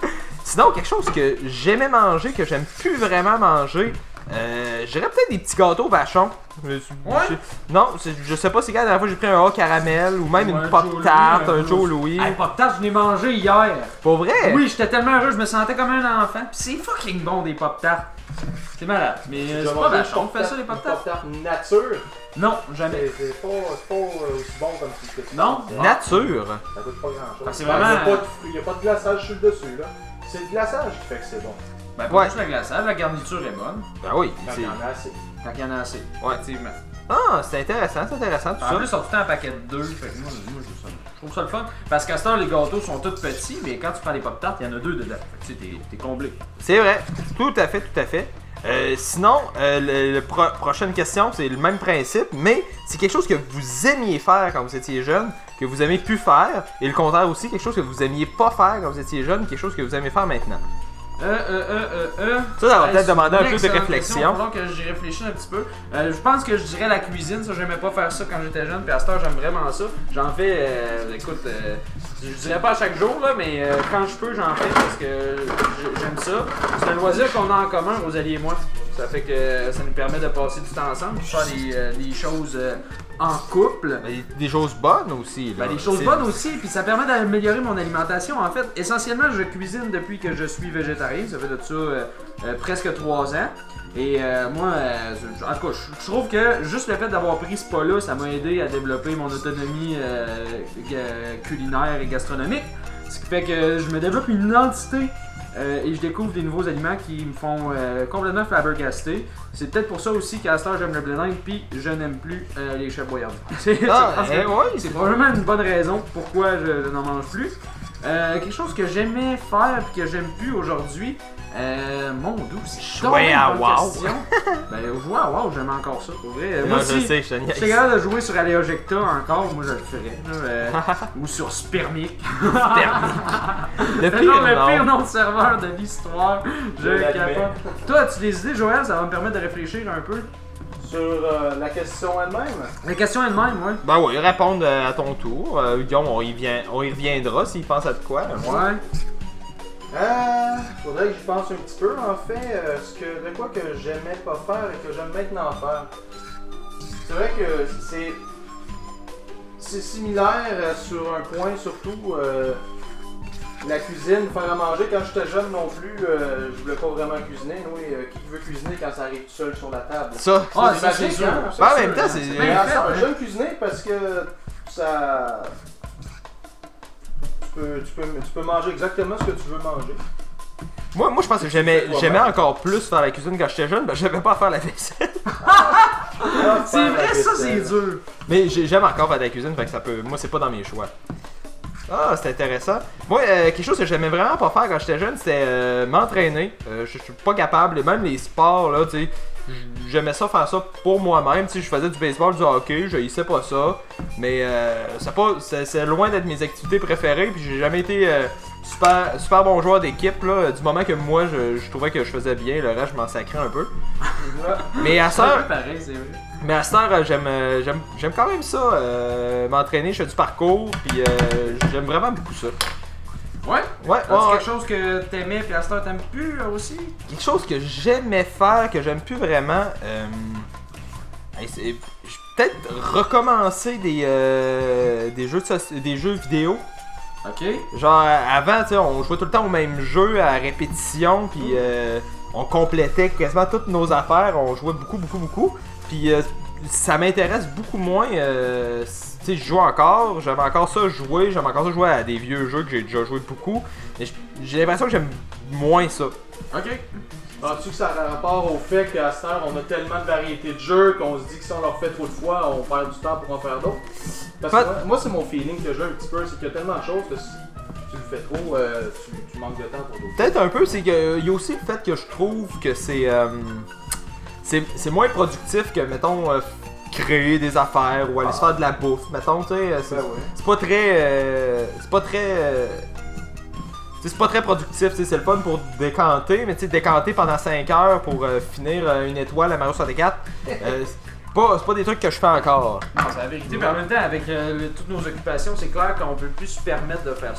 Sinon, quelque chose que j'aimais manger, que j'aime plus vraiment manger, euh, je dirais peut-être des petits gâteaux vachons. Je- Ouais. je- Non, c'est- je sais pas c'est quand la dernière fois j'ai pris un haut caramel ou même Ouais, une un pop Joe tart, Louis, un un Joe Louis. Hey, Pop-Tarts, je l'ai mangé hier. Pas vrai? Oui, j'étais tellement heureux, je me sentais comme un enfant. Pis c'est fucking bon des Pop-Tarts. C'est malade, mais euh, c'est pas vachon. On fait ça les Pop-Tarts? Pop-Tart nature. Non, jamais. C'est c'est pas, c'est pas euh, aussi bon comme si c'était. Non? Nature. Ça coûte pas grand chose. Ah, c'est Il y a vraiment- pas de fruits, il y a pas de glaçage sur le dessus là. C'est le glaçage qui fait que c'est bon. Ben, pas Ouais. juste la glaçage, la garniture est bonne. Ben oui. Quand c'est- il y en a assez. Quand il y en a assez. Ouais. Effectivement. Ah, c'est intéressant, c'est intéressant tout En ça. plus, ils sont tout le temps en paquet de deux. Fait que moi, moi, je, trouve ça, je trouve ça le fun. Parce qu'à ce temps, les gâteaux sont tous petits, mais quand tu prends les Pop-Tarts, il y en a deux dedans. Fait que tu sais, t'es- t'es comblé. C'est vrai, tout à fait, tout à fait. Euh, sinon, euh, le, le pro- prochaine question, c'est le même principe, mais c'est quelque chose que vous aimiez faire quand vous étiez jeune, que vous aimez plus faire, et le contraire aussi, quelque chose que vous aimiez pas faire quand vous étiez jeune, quelque chose que vous aimez faire maintenant. Euh, euh, euh, euh, euh. Ça, ça va Hey, peut-être c'est demander une un peu de excellente réflexion. question. Il va falloir que j'y réfléchisse un petit peu. Euh, je pense que je dirais la cuisine. Ça, j'aimais pas faire ça quand j'étais jeune. Puis à cette heure, j'aime vraiment ça. J'en fais, euh, écoute, euh, je dirais pas à chaque jour, là, mais euh, quand je peux, j'en fais parce que j- j'aime ça. C'est un loisir qu'on a en commun, Rosalie et moi. Ça fait que ça nous permet de passer du temps ensemble, de faire des, euh, des choses euh, en couple. Ben, des choses bonnes aussi. Là. Ben, des choses C'est- bonnes aussi, puis ça permet d'améliorer mon alimentation. En fait, essentiellement, je cuisine depuis que je suis végétarien. Ça fait de ça euh, euh, presque trois ans. Et euh, moi, euh, je- en tout cas, je, je trouve que juste le fait d'avoir pris ce pas-là, ça m'a aidé à développer mon autonomie euh, ga- culinaire et gastronomique. Ce qui fait que je me développe une identité. Euh, et je découvre des nouveaux aliments qui me font euh, complètement flabbergaster. C'est peut-être pour ça aussi qu'à cette heure j'aime le blé d'Inde puis je n'aime plus euh, les chefs boyards. C'est Ah, je pense que eh, ouais, c'est probablement une bonne raison pourquoi je, je n'en mange plus. Euh, quelque chose que j'aimais faire et que j'aime plus aujourd'hui. Euh, mon doux, c'est Jouer donc à une bonne WoW. question. Ben, jouer à WoW, j'aime encore ça, pour vrai. Non, Moi, je si sais, je te niaise. j'étais capable de jouer sur Aleojecta encore, moi je le ferais. là, euh, ou sur Spermic. Le C'est pire, genre le non. pire nom de serveur de l'histoire. Je Je l'admets. capote. Toi, as-tu des idées, Joël? Ça va me permettre de réfléchir un peu. Sur euh, la question elle-même, La question elle-même, ouais. Ben oui, répondre euh, à ton tour. Euh, Guillaume, on y, vient, on y reviendra s'il pense à de quoi. Ouais. euh, faudrait que j'y pense un petit peu. En fait, euh, ce que, de quoi que j'aimais pas faire et que j'aime maintenant faire. C'est vrai que c'est c'est similaire euh, sur un point, surtout euh, la cuisine, faire à manger. Quand j'étais jeune non plus, euh, je voulais pas vraiment cuisiner. Oui, euh, qui veut cuisiner quand ça arrive tout seul sur la table? Ça, Ah, C'est ça, c'est magique, sûr. hein? Ben, en C'est même sûr, temps, hein. c'est- bien Mais fait, ensemble, hein. j'aime cuisiner parce que ça. Tu peux, tu, peux, tu peux manger exactement ce que tu veux manger. moi, moi je pense que j'aimais, toi-même. j'aimais encore plus faire la cuisine quand j'étais jeune, ben j'aimais pas à faire la vaisselle. C'est vrai, ça, c'est dur. Mais j'ai- j'aime encore faire de la cuisine, fait que ça peut. Moi, c'est pas dans mes choix. Ah, c'est intéressant. Moi, euh, quelque chose que j'aimais vraiment pas faire quand j'étais jeune, c'était euh, m'entraîner. Euh, je je suis pas capable, et même les sports, là, tu sais. J'aimais ça faire ça pour moi-même, tu sais, je faisais du baseball, du hockey, je haïssais pas ça, mais euh, c'est pas, c'est, c'est loin d'être mes activités préférées, puis j'ai jamais été euh, super, super bon joueur d'équipe, là, du moment que moi, je, je trouvais que je faisais bien, le reste, je m'en sacrais un peu. Mais à C'est un ça, peu pareil, c'est vrai. mais à cette heure, euh, j'aime, euh, j'aime, j'aime quand même ça, euh, m'entraîner, je fais du parcours, puis euh, j'aime vraiment beaucoup ça. Ouais. Ouais, As-tu ouais, ouais. quelque chose que t'aimais puis à cette heure t'aimes plus euh, aussi? Quelque chose que j'aimais faire, que j'aime plus vraiment, euh, hey, c'est, je vais peut-être recommencer des, euh, des, jeux de soci- des jeux vidéo. Ok. Genre, avant, tu sais, on jouait tout le temps au même jeu à répétition, puis euh, on complétait quasiment toutes nos affaires, on jouait beaucoup, beaucoup, beaucoup. Puis euh, ça m'intéresse beaucoup moins. Euh, tu sais, je joue encore, j'aime encore ça jouer, j'aime encore ça jouer à des vieux jeux que j'ai déjà joué beaucoup. Mais j- j'ai l'impression que j'aime moins ça. Ok. Penses-tu que ça a rapport au fait qu'à cette heure, on a tellement de variétés de jeux qu'on se dit que si on leur fait trop de fois, on perd du temps pour en faire d'autres? Parce que Pas- moi, moi, c'est mon feeling que j'ai un petit peu, c'est qu'il y a tellement de choses que si tu le fais trop, euh, tu, tu manques de temps pour d'autres. Peut-être un peu, c'est qu'il y a aussi le fait que je trouve que c'est euh, c'est, c'est moins productif que, mettons, euh, créer des affaires ou aller se faire de la bouffe. Mettons, tu sais, c'est, Ben ouais. c'est pas très. euh, c'est pas très. euh, tu sais, c'est pas très productif, tu sais, c'est le fun pour décanter, mais tu sais, décanter pendant cinq heures pour euh, finir euh, une étoile à Mario soixante-quatre, euh, c'est pas, c'est pas des trucs que je fais encore. Non, c'est la vérité. Puis en même temps, avec euh, le- toutes nos occupations, c'est clair qu'on peut plus se permettre de faire ça.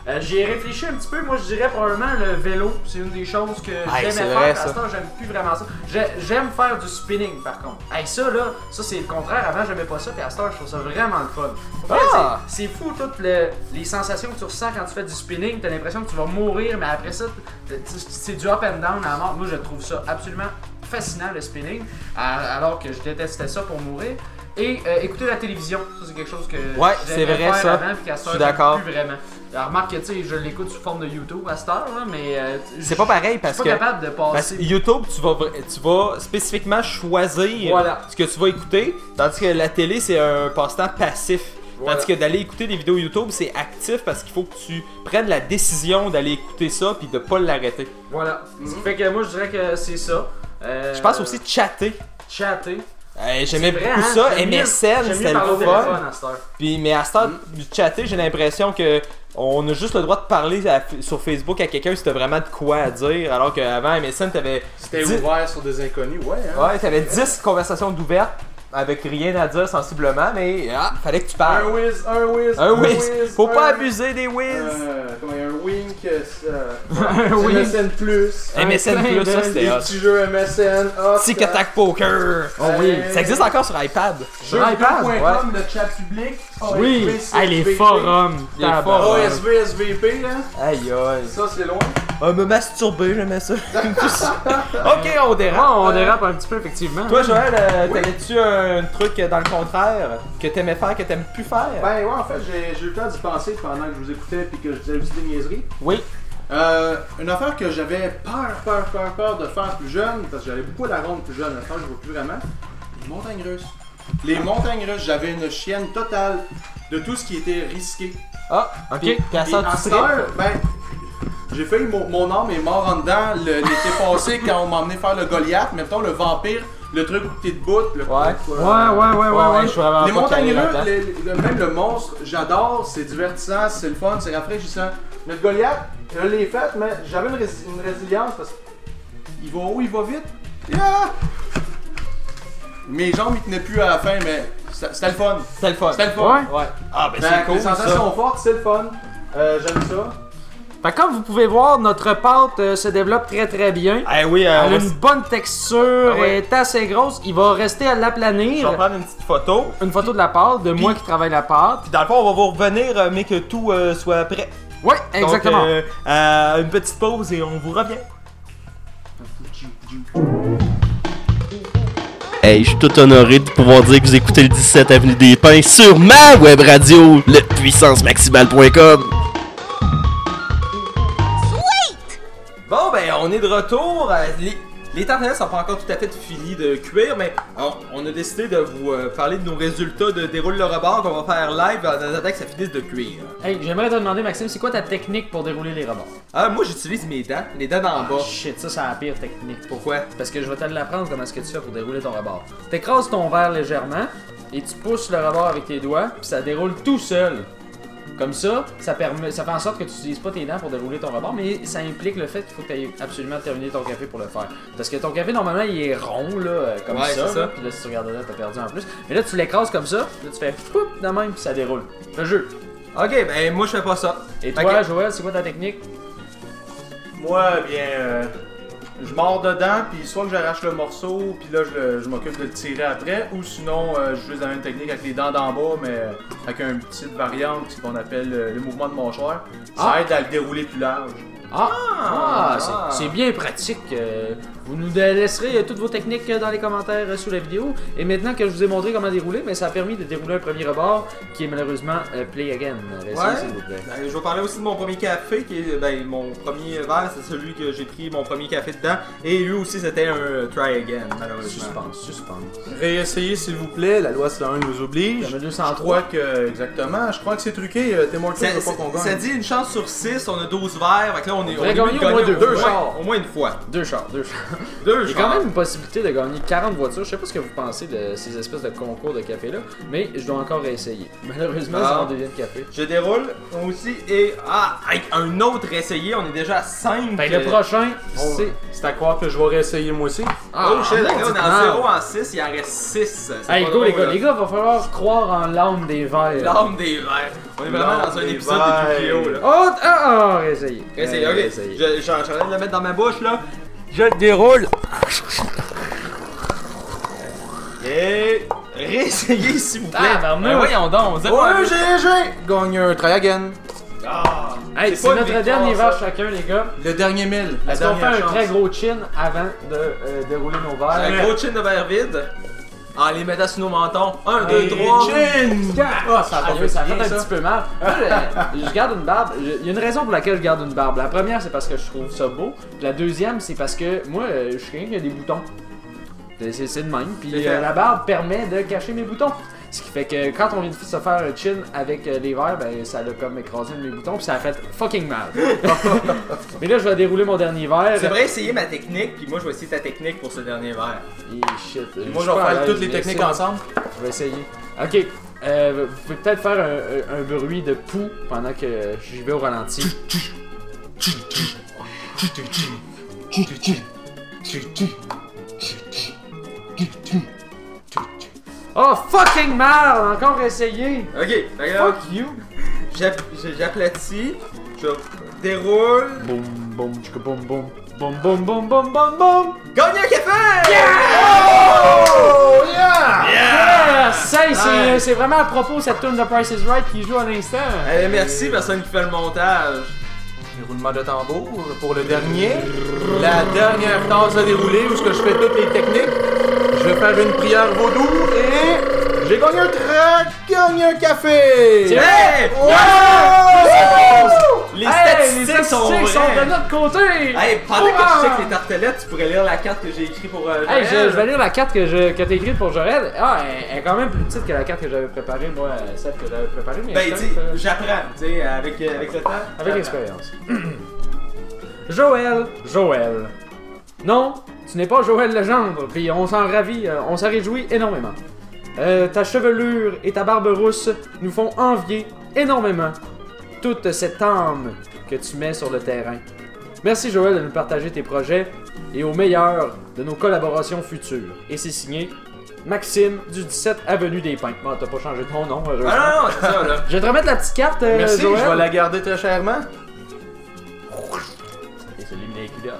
Euh, J'y ai réfléchi un petit peu. Moi, je dirais probablement le vélo. C'est une des choses que Hey, c'est j'aimais vrai, faire. À ça. ce temps, j'aime plus vraiment ça. J'ai- J'aime faire du spinning, par contre. Hey, ça, là, ça, c'est le contraire. Avant, j'aimais pas ça. Puis à ce temps, je trouve ça vraiment le fun. Ouais, Ah! c'est c'est fou, toutes le- les sensations que tu ressens quand tu fais du spinning. T'as l'impression que tu vas mourir, mais après ça, t- t- c'est du up and down à la mort. Moi, je trouve ça absolument fascinant, le spinning. à- Alors que je détestais ça pour mourir. Et euh, écouter la télévision, ça c'est quelque chose que Ouais, j'aimais c'est vrai, faire ça. avant, puis qu'à cette Je suis heure, j'aime d'accord. plus vraiment. Alors, remarque que tu sais, je l'écoute sous forme de YouTube à cette heure, là, mais euh, C'est pas pareil parce je que. suis pas capable de Parce passer. que YouTube, tu vas, vra- tu vas spécifiquement choisir Voilà. ce que tu vas écouter, tandis que la télé, c'est un passe-temps passif. Voilà. Tandis que d'aller écouter des vidéos YouTube, c'est actif parce qu'il faut que tu prennes la décision d'aller écouter ça puis de pas l'arrêter. Voilà. Ce qui fait que moi, je dirais que c'est ça. Euh, Je pense aussi chatter. chatter. Euh, J'aimais C'est vrai, beaucoup hein, ça. j'aime mieux- M S N, j'aime mieux c'était parler au le fun. téléphone à cette heure. Puis, mais à ce temps, du chatter, j'ai l'impression que on a juste le droit de parler à- sur Facebook à quelqu'un si t'as vraiment de quoi à dire, alors qu'avant M S N, t'avais C'était dix- ouvert sur des inconnus, ouais. Hein? Ouais, t'avais dix conversations d'ouvertes avec rien à dire sensiblement, mais ah, fallait que tu parles. Un whiz, un whiz, Un whiz. Faut un- pas abuser des whiz. Euh, comment il y a un wink, euh, ça. Un M whiz. S N plus. M S N un Plus, clin ça d'œil. c'était Des hot. petits jeux M S N. hop, Tic ça. Tac Poker. Oh oui. Ça existe encore sur iPad. Jeux Sur iPad, point ouais. com, le chat public. Oui. Hey, les forums. Les tabarnak. forums. O S V S V P, là. Aïe aïe. Ça, c'est loin. Ah, me masturber, j'aimais ça. Ok, on Ouais, dérape. on dérape un petit peu, effectivement. Toi, Joël, euh, t'avais-tu un truc dans le contraire que t'aimais faire, que t'aimes plus faire? Ben ouais, en fait, j'ai j'ai eu le temps d'y penser pendant que je vous écoutais puis que je disais aussi des niaiseries. Oui. Euh, une affaire que j'avais peur, peur, peur, peur de faire plus jeune, parce que j'allais beaucoup à la ronde plus jeune, maintenant je ne vois plus vraiment. Les montagnes russes. Les montagnes russes, j'avais une chienne totale de tout ce qui était risqué. Ah, ok. Puis à Et ça, à tu cette tripes. heure, ben, j'ai failli, mon, mon âme est mort en dedans le- l'été passé quand on m'a emmené faire le Goliath, mettons le vampire, le truc où t'es debout. Le Ouais. Ouais, ouais, ouais, ouais, ouais. je suis vraiment Les pas montagnes calé russes, là-dedans. les- le- même le monstre, j'adore, c'est divertissant, c'est le fun, c'est rafraîchissant. Mais le Goliath, je l'ai fait, mais j'avais une, rési- une résilience parce qu'il va haut, il va vite. Yeah! Mes jambes, ils tenaient plus à la fin, mais c'était c'était le fun. C'était le fun. C'était le fun. Ouais. Ouais. Ah, ben Fait c'est que cool les ça. sensations fortes, c'est le fun. Euh, J'aime ça. Fait que comme vous pouvez voir, notre pâte euh, se développe très très bien. Eh oui, euh, Elle on a va une s- bonne texture, Ah ouais. elle est assez grosse. Il va rester à je l'aplanir. vais prendre une petite photo. Une photo de la pâte, de moi qui travaille la pâte. Puis dans le fond, on va vous revenir, euh, mais que tout euh, soit prêt. Ouais, exactement. Donc, euh, euh, une petite pause et on vous revient. Hey, je suis tout honoré de pouvoir dire que vous écoutez le dix-sept Avenue des Pins sur ma web radio, le puissance maximale point com. Bon, ben, on est de retour. Euh, Les, les tartelettes sont pas encore tout à fait finis de cuire, mais on, on a décidé de vous euh, parler de nos résultats de déroule le rebord qu'on va faire live en attendant que ça finisse de cuire. Hey, j'aimerais te demander, Maxime, c'est quoi ta technique pour dérouler les rebords? Ah, moi, j'utilise mes dents, les dents d'en bas. Shit, ça, c'est la pire technique. Pourquoi? Parce que je vais te l'apprendre comment est-ce que tu fais pour dérouler ton rebord. T'écrases ton verre légèrement et tu pousses le rebord avec tes doigts, puis ça déroule tout seul. Comme ça, ça, permet, ça fait en sorte que tu n'utilises pas tes dents pour dérouler ton rebord, mais ça implique le fait qu'il faut que tu ailles absolument terminer ton café pour le faire. Parce que ton café, normalement, il est rond, là, euh, comme Ouais, ça. c'est ça. là, Puis là, si tu regardes là, t'as perdu en plus. Mais là, tu l'écrases comme ça, là, tu fais poup de même, puis ça déroule. Le jeu. Ok, ben, moi, je fais pas ça. Et toi, Ok. Joël, c'est quoi ta technique? Moi, bien, euh, je mords dedans, puis soit que j'arrache le morceau, puis là, je, le- je m'occupe de le tirer après, ou sinon, euh, je joue la même technique avec les dents d'en bas, mais euh, avec une petite variante ce qu'on appelle euh, le mouvement de mâchoire. Ça Ah. aide à le dérouler plus large. Ah, ah, c'est- ah. c'est bien pratique. euh, vous nous laisserez euh, toutes vos techniques euh, dans les commentaires euh, sous la vidéo. Et maintenant que je vous ai montré comment dérouler, mais ça a permis de dérouler un premier rebord qui est malheureusement euh, Play Again. Restez, Ouais. s'il vous plaît. Ben, je vais parler aussi de mon premier café, qui est ben, mon premier verre, c'est celui que j'ai pris mon premier café dedans. Et lui aussi, c'était un euh, try again, malheureusement. Suspense, suspense. Réessayez s'il vous plaît, la loi cent un nous oblige. Il y en a deux Je cent trois. crois que, exactement, je crois que c'est truqué. Euh, T'es moins Ça, veut pas qu'on gagne. ça dit une chance sur six, on a douze verres, fait que là on on est On pourrait on est gagner mieux de au moins deux- deux au moins- chars. Au moins une fois. Deux chars, deux chars. Deux Il y a quand même une possibilité de gagner quarante voitures. Je sais pas ce que vous pensez de ces espèces de concours de café-là, mais je dois encore essayer. Malheureusement, Ah. ça en devient de café. Je déroule moi aussi et ah hey, un autre essayé, on est déjà à cinq. Ben, le prochain, Oh, c'est... C'est à croire que je vais réessayer moi aussi. Oh shit, mon d'accord, on est Dieu, en non. zéro en six, il en reste six. Hey, go les gars, les gars, va falloir croire en l'âme des verts. L'âme des verts. On est vraiment L'âme dans un des épisode verts. de Yu-Gi-Oh! là. Oh, ah, ah, réessayez. Essayez, Euh, ok. réessayez. Je, je, je suis en train de le mettre dans ma bouche là. Je le déroule. Et réessayez s'il vous plaît. Ah, barnouche. Ben voyons donc, zéro à Ouais, huit. j'ai, j'ai gagné un try again. Ah, Hey, c'est c'est pas notre une dernier victoire, verre chacun, les gars. Le dernier mille. La Est-ce qu'on fait dernière un chance. très gros chin avant de euh, dérouler nos verres? Un gros chin de verre vide. En les mettant sur nos mentons. Un, deux, Hey, trois. chin! Ah, ça a pas Aïe, fait ça bien, fait un ça. petit peu mal. Moi, je, je garde une barbe. Je- Il y a une raison pour laquelle je garde une barbe. La première, c'est parce que je trouve ça beau. Puis la deuxième, c'est parce que moi, euh, je suis quelqu'un qui a des boutons. C'est- C'est c'est de même. Puis C'est euh, fait. la barbe permet de cacher mes boutons. Ce qui fait que quand on vient de se faire un chin avec euh, les verres, ben ça a comme écrasé un de mes boutons. Puis ça a fait fucking mal. Mais là, je vais dérouler mon dernier verre. C'est vrai, essayer ma technique, puis moi je vais essayer ta technique pour ce dernier verre. Et shit. euh, Moi, suis je vais pas à faire l'aise, toutes les mais techniques c'est- ensemble. Je vais essayer. Ok. Euh, vous pouvez peut-être faire un, un- un bruit de poux pendant que j'y vais au ralenti. Oh fucking mal! Encore essayé! Ok, regarde. Fuck you! J'app- J'aplatis, je déroule. Boum boum tchika boum boum. Boum boum boum boum boum boum! Gagne un café! Oh, yeah! Yes! Hey, c'est Ouais. c'est vraiment à propos cette tune de Price is Right qui joue à l'instant. Eh, merci, personne qui fait le montage. Roulement de tambour pour le dernier. La dernière tasse à dérouler où ce que je fais toutes les techniques. Je vais faire une prière vaudou et j'ai gagné un track, gagné un café. Tiens. Hey! Wow! Les Hey, statistiques, les sont statistiques sont, vraies. de notre côté! Hey, pendant que Wow! je check les tartelettes, tu pourrais lire la carte que j'ai écrite pour euh, Hey, je, Joël. je vais lire la carte que, je, que t'as écrite pour Jorel. Ah, elle, elle est quand même plus petite que la carte que j'avais préparée, moi, euh, celle que j'avais préparée. Mais Ben, elle est tu quand même, euh, j'apprends, tu sais, avec, euh, avec le temps. avec j'apprends. l'expérience. Joël, Joël. Non, tu n'es pas Joël Legendre, puis on s'en ravit, euh, on s'en réjouit énormément. Euh, ta chevelure et ta barbe rousse nous font envier énormément toute cette âme que tu mets sur le terrain. Merci Joël de nous partager tes projets et au meilleur de nos collaborations futures. Et c'est signé Maxime du dix-sept Avenue des Pins. Bon, t'as pas changé ton nom, heureusement. Ah non, non, c'est ça, là. Je vais te remettre la petite carte, euh, Merci, Joël. je vais la garder très chèrement. Et c'est éliminé les culottes.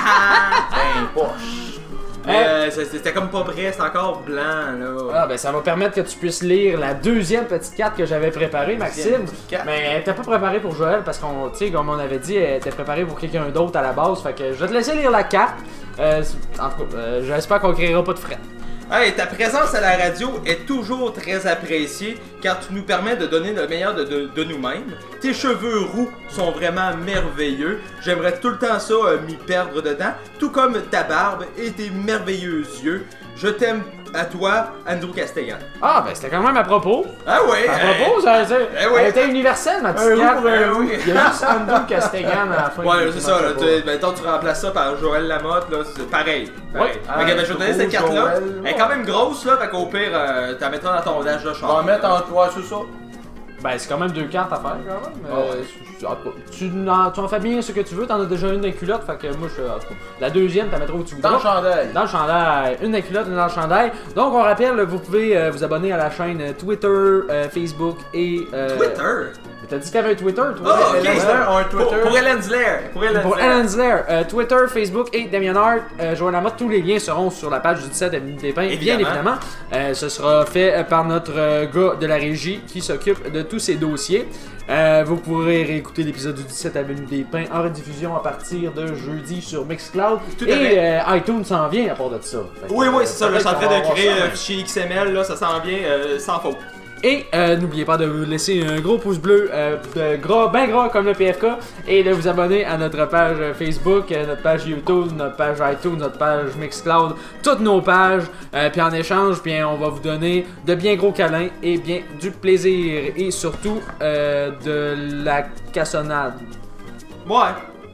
Ben, poche. Mais euh, c'est- c'était comme pas prêt, c'est encore blanc, là. Ah ben ça va permettre que tu puisses lire la deuxième petite carte que j'avais préparée, Maxime. petite carte. Mais elle était pas préparée pour Joël parce qu'on, tu sais, comme on avait dit, elle était préparée pour quelqu'un d'autre à la base. Fait que je vais te laisser lire la carte. Euh, en tout cas, euh, j'espère qu'on créera pas de frais. Hey, ta présence à la radio est toujours très appréciée car tu nous permets de donner le meilleur de, de- de nous-mêmes. Tes cheveux roux sont vraiment merveilleux. J'aimerais tout le temps ça euh, m'y perdre dedans. Tout comme ta barbe et tes merveilleux yeux. Je t'aime à toi, Andrew Castellan. Ah ben c'était quand même à propos. Ah ouais! À hey. propos, ça, ça- Eh oui. elle était universelle ma petite Un roux carte. pour un roux. Il y a juste Andrew Castegan à la fin. Ouais, qui c'est ça, là. marche Tu, mettons, tu remplaces ça par Joël Lamotte, là. C'est pareil. pareil. Ouais. Fait que, Ah, ben, je vais te donner cette gros carte-là. Joël. Elle est quand même grosse, là. Fait qu'au pire, euh, tu la mettras dans ton dash de Je char. vais en mettre en toi, c'est ça. pas. Ben c'est quand même deux cartes à faire quand même. Ah Euh, c'est- en tout cas, tu, en, tu en fais bien ce que tu veux, t'en as déjà une dans les culottes, fait que moi je en tout cas, la deuxième t'as mettras où tu voudras. Dans le chandail. Dans le chandail, une dans les culottes, une dans le chandail. Donc on rappelle, vous pouvez euh, vous abonner à la chaîne euh, Twitter, euh, Facebook et... Euh, Twitter? T'as dit que t'avais un Twitter, toi? Ah, ok. Hélène Zlair a un Pour, Twitter. pour Hélène Zlair. Pour Hélène Pour Zlair. Alan Zlair, euh, Twitter, Facebook et Damien Hart, euh, Joël Lamotte, tous les liens seront sur la page du dix-sept Avenue des Pins, bien Évidemment. évidemment. Euh, ce sera fait euh, par notre euh, gars de la régie qui s'occupe de tous ces dossiers. Euh, vous pourrez réécouter l'épisode du dix-sept Avenue des Pins en rediffusion à partir de jeudi sur Mixcloud. Tout à Et fait. euh, iTunes s'en vient à part de ça. Fait que, Oui, oui, euh, c'est ça. Là, je suis en peut-être train qu'on de va créer avoir ça, un fichier X M L, là, ça s'en vient euh, sans faute. Et euh, n'oubliez pas de vous laisser un gros pouce bleu, euh, de gras, ben gras comme le P F K, et de vous abonner à notre page euh, Facebook, euh, notre page YouTube, notre page iTunes, notre page Mixcloud, toutes nos pages. Euh, puis en échange, bien, on va vous donner de bien gros câlins et bien du plaisir et surtout euh, de la cassonade. Ouais.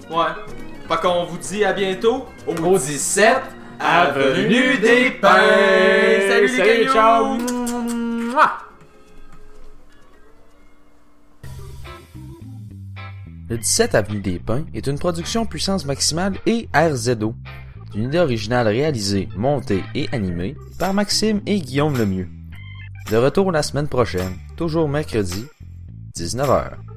Ouais. Fait qu'on vous dit à bientôt au dix-sept Avenue des Pins. Salut, Salut, les gagnants. ciao. Mouah. Le dix-sept Avenue des Pins est une production puissance maximale et R Z O. Une idée originale réalisée, montée et animée par Maxime et Guillaume Lemieux. De retour la semaine prochaine, toujours mercredi, dix-neuf heures.